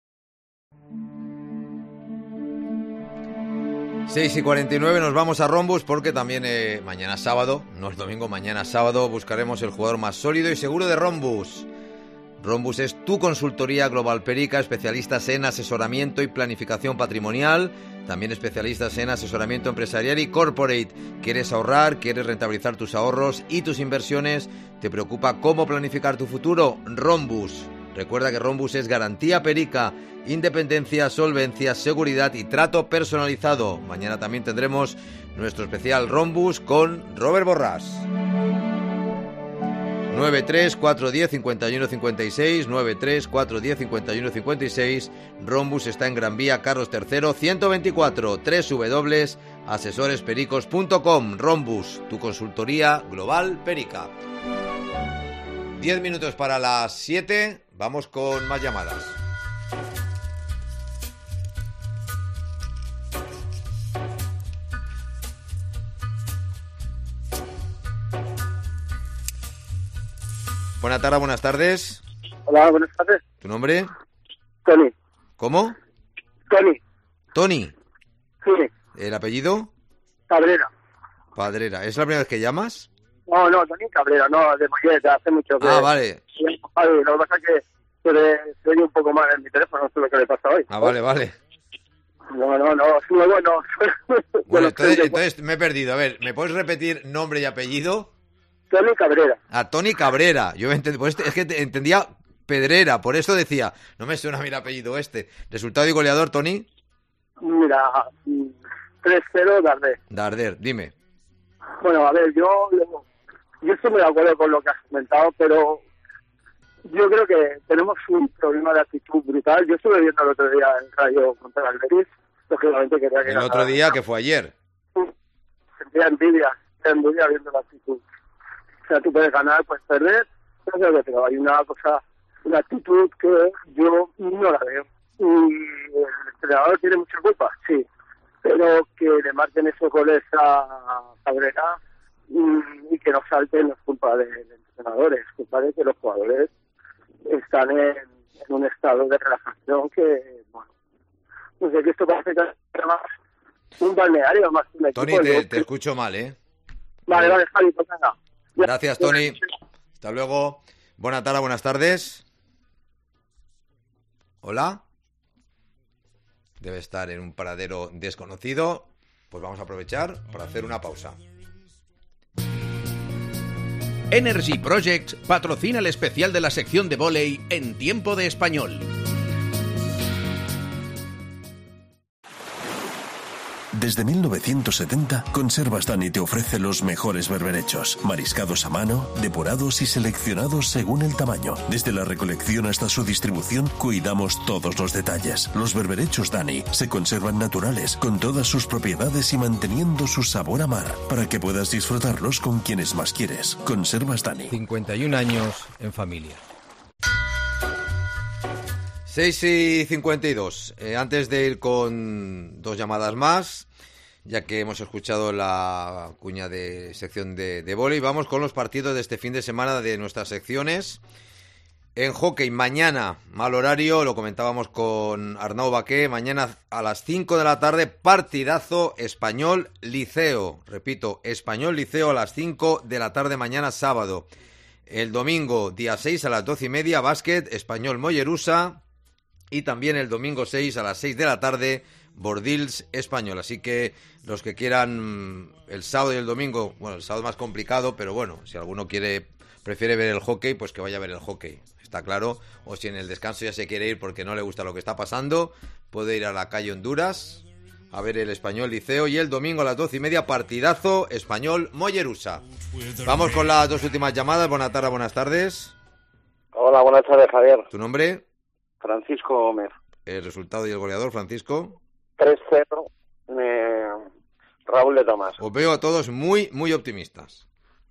seis y cuarenta y nueve, nos vamos a Rombus porque también eh, mañana sábado, no es domingo, mañana sábado buscaremos el jugador más sólido y seguro de Rombus. Rombus es tu consultoría global Perica, especialistas en asesoramiento y planificación patrimonial, también especialistas en asesoramiento empresarial y corporate. ¿Quieres ahorrar? ¿Quieres rentabilizar tus ahorros y tus inversiones? ¿Te preocupa cómo planificar tu futuro? Rombus. Recuerda que Rombus es garantía Perica, independencia, solvencia, seguridad y trato personalizado. Mañana también tendremos nuestro especial Rombus con Robert Borràs. nueve tres cuatro uno cero cincuenta y uno cincuenta y seis, nueve tres cuatro uno cero cincuenta y uno cincuenta y seis. Rombus está en Gran Vía Carlos tercero ciento veinticuatro, doble u doble u doble u punto asesores pericos punto com. Rombus, tu consultoría global Perica. diez minutos para las siete, vamos con más llamadas. Buenas tardes, buenas tardes. Hola, buenas tardes. ¿Tu nombre? Tony. ¿Cómo? Tony. Tony. Sí. ¿El apellido? Cabrera. Padrera. ¿Es la primera vez que llamas? No, no, Tony Cabrera, no, de Mollet, hace mucho que... Ah, vale. Sí, lo que pasa es que se, le, se oye un poco mal en mi teléfono, no sé lo que le pasa hoy. Ah, vale, vale. No, No, no, no, nuevo no. Bueno, entonces, entonces me he perdido. A ver, ¿me puedes repetir nombre y apellido? Tony Cabrera. Ah, Tony Cabrera. Yo entendí, pues es que entendía Pedrera, por eso decía, no me suena a mí el apellido este. ¿Resultado y goleador, Tony? Mira, tres cero Darder. Darder, dime. Bueno, a ver, yo, yo estoy muy de acuerdo con lo que has comentado, pero yo creo que tenemos un problema de actitud brutal. Yo estuve viendo el otro día el Rayo contra el Betis, lógicamente quería que El otro día, que fue ayer. Sentía envidia, sentía envidia viendo la actitud. O sea, tú puedes ganar, puedes perder, pero hay una cosa, una actitud que yo no la veo. Y el entrenador tiene mucha culpa, sí, pero que le marquen esos goles a Cabrera y, y que no salten no es culpa del entrenador, es culpa de que los jugadores están en, en un estado de relajación que, bueno, no sé, que esto parece que es más un balneario, más un equipo. Tony, te, te escucho mal, ¿eh? Vale, vale, Javi, pues venga. Gracias, Tony. Hasta luego. Buena tarde, buenas tardes. Hola. Debe estar en un paradero desconocido. Pues vamos a aprovechar para hacer una pausa. Energy Projects patrocina el especial de la sección de vóley en Tiempo de Español. Desde mil novecientos setenta, Conservas Dani te ofrece los mejores berberechos, mariscados a mano, depurados y seleccionados según el tamaño. Desde la recolección hasta su distribución, cuidamos todos los detalles. Los berberechos Dani se conservan naturales, con todas sus propiedades y manteniendo su sabor a mar, para que puedas disfrutarlos con quienes más quieres. Conservas Dani. cincuenta y un años en familia. seis y cincuenta y dos. Eh, antes de ir con dos llamadas más, ya que hemos escuchado la cuña de sección de, de vóley, vamos con los partidos de este fin de semana de nuestras secciones. En hockey, mañana, mal horario, lo comentábamos con Arnau Baqué, mañana a las cinco de la tarde, partidazo Español-Liceo. Repito, Español-Liceo a las cinco de la tarde mañana sábado. El domingo, día seis a las doce y media, básquet, Español-Mollerusa. Y también el domingo seis a las seis de la tarde, Bordils Español. Así que los que quieran el sábado y el domingo, bueno, el sábado es más complicado, pero bueno, si alguno quiere prefiere ver el hockey, pues que vaya a ver el hockey, está claro. O si en el descanso ya se quiere ir porque no le gusta lo que está pasando, puede ir a la calle Honduras a ver el Español Liceo. Y el domingo a las doce y media, partidazo Español Mollerusa. Vamos con las dos últimas llamadas. Buenas tardes, buenas tardes. Hola, buenas tardes, Javier. ¿Tu nombre? Francisco Gómez. El resultado y el goleador, Francisco. tres cero, eh, Raúl de Tomás. Os veo a todos muy, muy optimistas.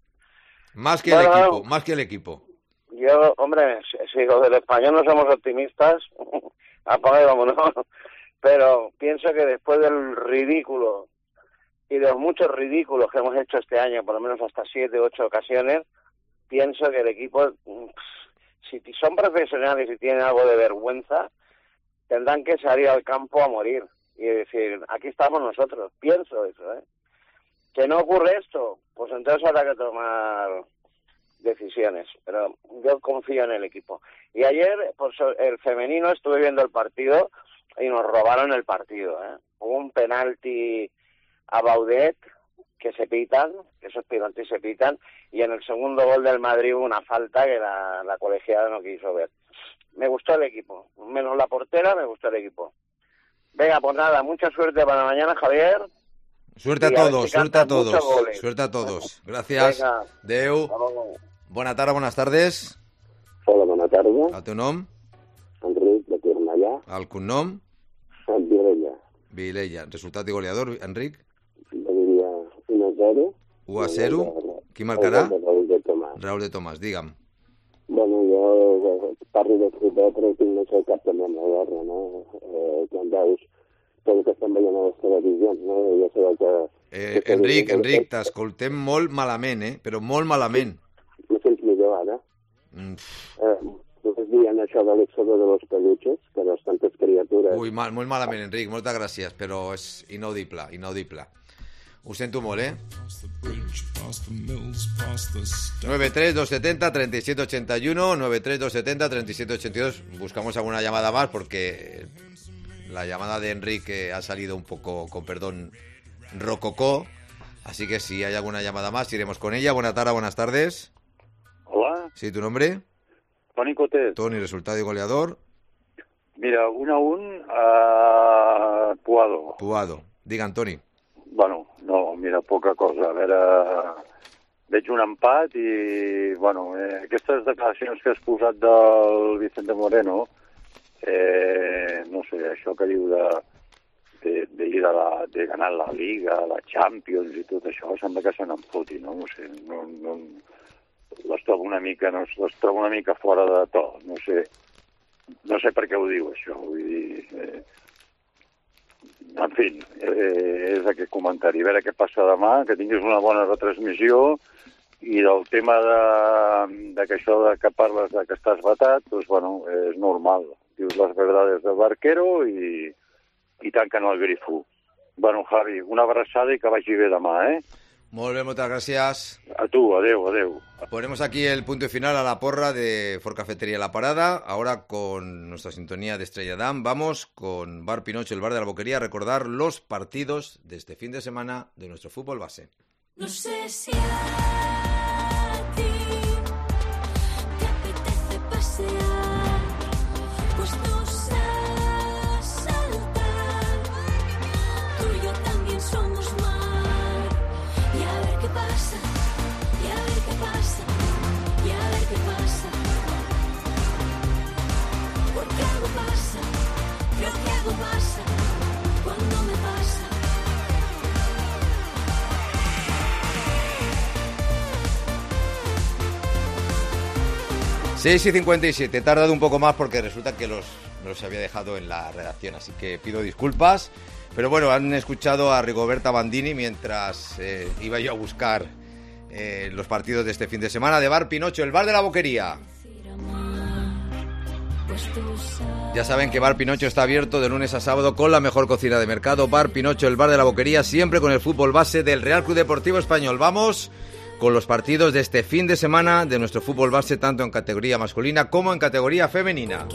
Más que bueno, el equipo, más que el equipo. Yo, hombre, si, si los del Español no somos optimistas, apaga y vámonos. Pero pienso que después del ridículo y de los muchos ridículos que hemos hecho este año, por lo menos hasta siete, ocho ocasiones, pienso que el equipo... Si son profesionales y tienen algo de vergüenza, tendrán que salir al campo a morir y decir, aquí estamos nosotros. Pienso eso, ¿eh? ¿Que no ocurre esto? Pues entonces habrá que tomar decisiones. Pero yo confío en el equipo. Y ayer, pues el femenino, estuve viendo el partido y nos robaron el partido, ¿eh? Hubo un penalti a Baudet que se pitan, que esos penaltis se pitan, y en el segundo gol del Madrid hubo una falta que la, la colegiada no quiso ver. Me gustó el equipo, menos la portera, me gustó el equipo. Venga, pues nada, mucha suerte para mañana, Javier. Suerte a todos, suerte a todos, suerte a todos. Gracias. Venga. Deu. Buenas tardes, buenas tardes. Hola, buenas tardes. A tu nom? Enric, de Cornellà. Al cognom? Vilella. Vilella. Resultat i goleador, Enric? Jo diria u a zero. u a zero. Qui marcarà? Raúl de Tomàs. Raúl de Tomàs, digue'm. Bueno, jo parlo de futbol, però tinc no sé cap també amb la guerra, no? Eh, quan veus tot el que estan veient a les televisions, no? Ja sabeu que... Eh, Enric, Enric, t'escoltem molt malament, eh? Però molt malament. No sents millor, ara? Mm. Eh, Estàs dient això de l'èxode de los peluches, que les tantes criatures... Ui, mal, molt malament, Enric, moltes gràcies, però és inaudible, inaudible. Ho sento molt, eh? nueve tres dos setenta treinta y siete ochenta y uno, nueve tres dos setenta treinta y siete ochenta y dos. Buscamos alguna llamada más porque La llamada de Enrique ha salido un poco, con perdón, rococó. Así que si hay alguna llamada más, iremos con ella. Buena tarde, buenas tardes. Hola. Sí, ¿tu nombre? Toni Cotet. Toni, resultado y goleador. Mira, un a un a Puado. Puado. Diga, Toni. Bueno, no, mira, poca cosa. A veure, veig un empat i, bueno, eh, aquestes declaracions que has posat del Vicente Moreno, eh, no sé, això que diu de, de, de ir a la, de ganar la Liga, la Champions i tot això, sembla que se n'emfoti, no? No sé, no, no, les trobo una mica, no, les trobo una mica fora de to, no sé, no sé per què ho diu això, vull dir, eh, en fi, eh, és aquest comentari, a veure què passa demà, que tinguis una bona retransmissió, i del tema de, de que això de que parles de que estàs vetat, doncs, bueno, és normal, dius les verdades de Barquero i, i tanquen el grifo. Bueno, Javi, una abraçada i que vagi bé demà, eh? Molt bé, muchas gracias. A tu, adeu, adeu. Ponemos aquí el punto final a la porra de Ford Cafetería La Parada. Ahora con nuestra sintonía de Estrella Damm vamos con Bar Pinocho, el bar de la Boquería, a recordar los partidos de este fin de semana de nuestro fútbol base. No sé si a ti te apetece pasear, pues nos a saltar. Tú y yo también somos mar. Y a ver qué pasa, y a ver qué pasa, y a ver qué pasa. Porque algo pasa, creo que algo pasa cuando me pasa. seis y cincuenta y siete, he tardado un poco más porque resulta que los, me los había dejado en la redacción, así que pido disculpas. Pero bueno, han escuchado a Rigoberta Bandini mientras eh, iba yo a buscar eh, los partidos de este fin de semana de Bar Pinocho, el bar de la Boquería. Ya saben que Bar Pinocho está abierto de lunes a sábado con la mejor cocina de mercado. Bar Pinocho, el bar de la Boquería, siempre con el fútbol base del Real Club Deportivo Español. Vamos con los partidos de este fin de semana de nuestro fútbol base, tanto en categoría masculina como en categoría femenina.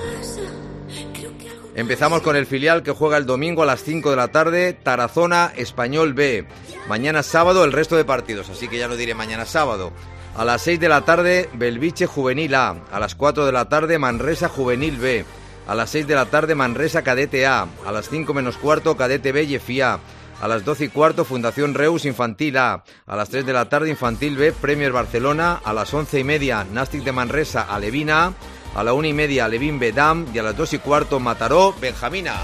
Empezamos con el filial que juega el domingo a las cinco de la tarde, Tarazona Español B. Mañana sábado el resto de partidos, así que ya no diré mañana sábado. A las seis de la tarde, Belviche Juvenil A. A las cuatro de la tarde, Manresa Juvenil B. A las seis de la tarde, Manresa Cadete A. A las cinco menos cuarto, Cadete B y F I A. A las doce y cuarto, Fundación Reus Infantil A. A las tres de la tarde, Infantil B, Premier Barcelona. A las once y media, Nàstic de Manresa, Alevín A. A la una y media, Alevín B, Damm. Y a las dos y cuarto, Mataró, Benjamín A.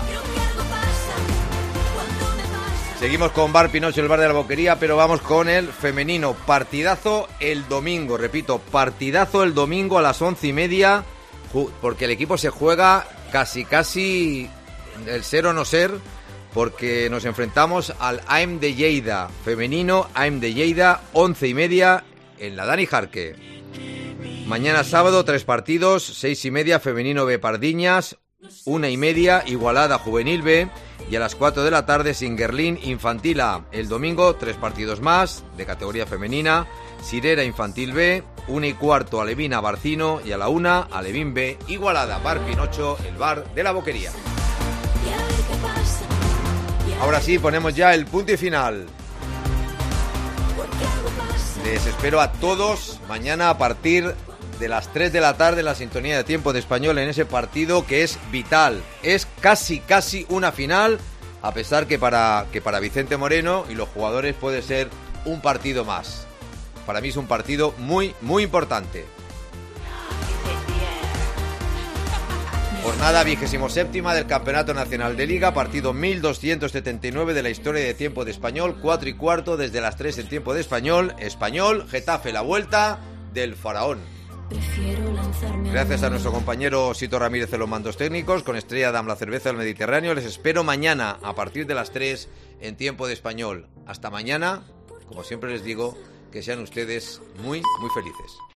Seguimos con Bar Pinocho, el bar de la Boquería, pero vamos con el femenino. Partidazo el domingo, repito, partidazo el domingo a las once y media, porque el equipo se juega casi, casi el ser o no ser, porque nos enfrentamos al A E M de Lleida, femenino, A E M de Lleida, once y media, en la Dani Jarque. Mañana sábado, tres partidos, seis y media, femenino B Pardiñas, una y media, Igualada Juvenil B, y a las cuatro de la tarde, Singuerlín Infantil A. El domingo, tres partidos más, de categoría femenina, Sirera Infantil B, una y cuarto, Alevina Barcino, y a la una, Alevín B, Igualada. Bar Pinocho, el bar de la Boquería. Ahora sí, ponemos ya el punto y final. Les espero a todos mañana a partir de las tres de la tarde en la sintonía de Tiempo de Español en ese partido que es vital. Es casi, casi una final, a pesar que para, que para Vicente Moreno y los jugadores puede ser un partido más. Para mí es un partido muy, muy importante. Jornada vigésimo séptima del Campeonato Nacional de Liga, partido mil doscientos setenta y nueve de la historia de Tiempo de Español, cuatro y cuarto desde las tres en Tiempo de Español, Español, Getafe, la vuelta del Faraón. Gracias a nuestro compañero Sito Ramírez en los mandos técnicos, con Estrella Damm, la cerveza del Mediterráneo. Les espero mañana a partir de las tres en Tiempo de Español. Hasta mañana, como siempre les digo, que sean ustedes muy, muy felices.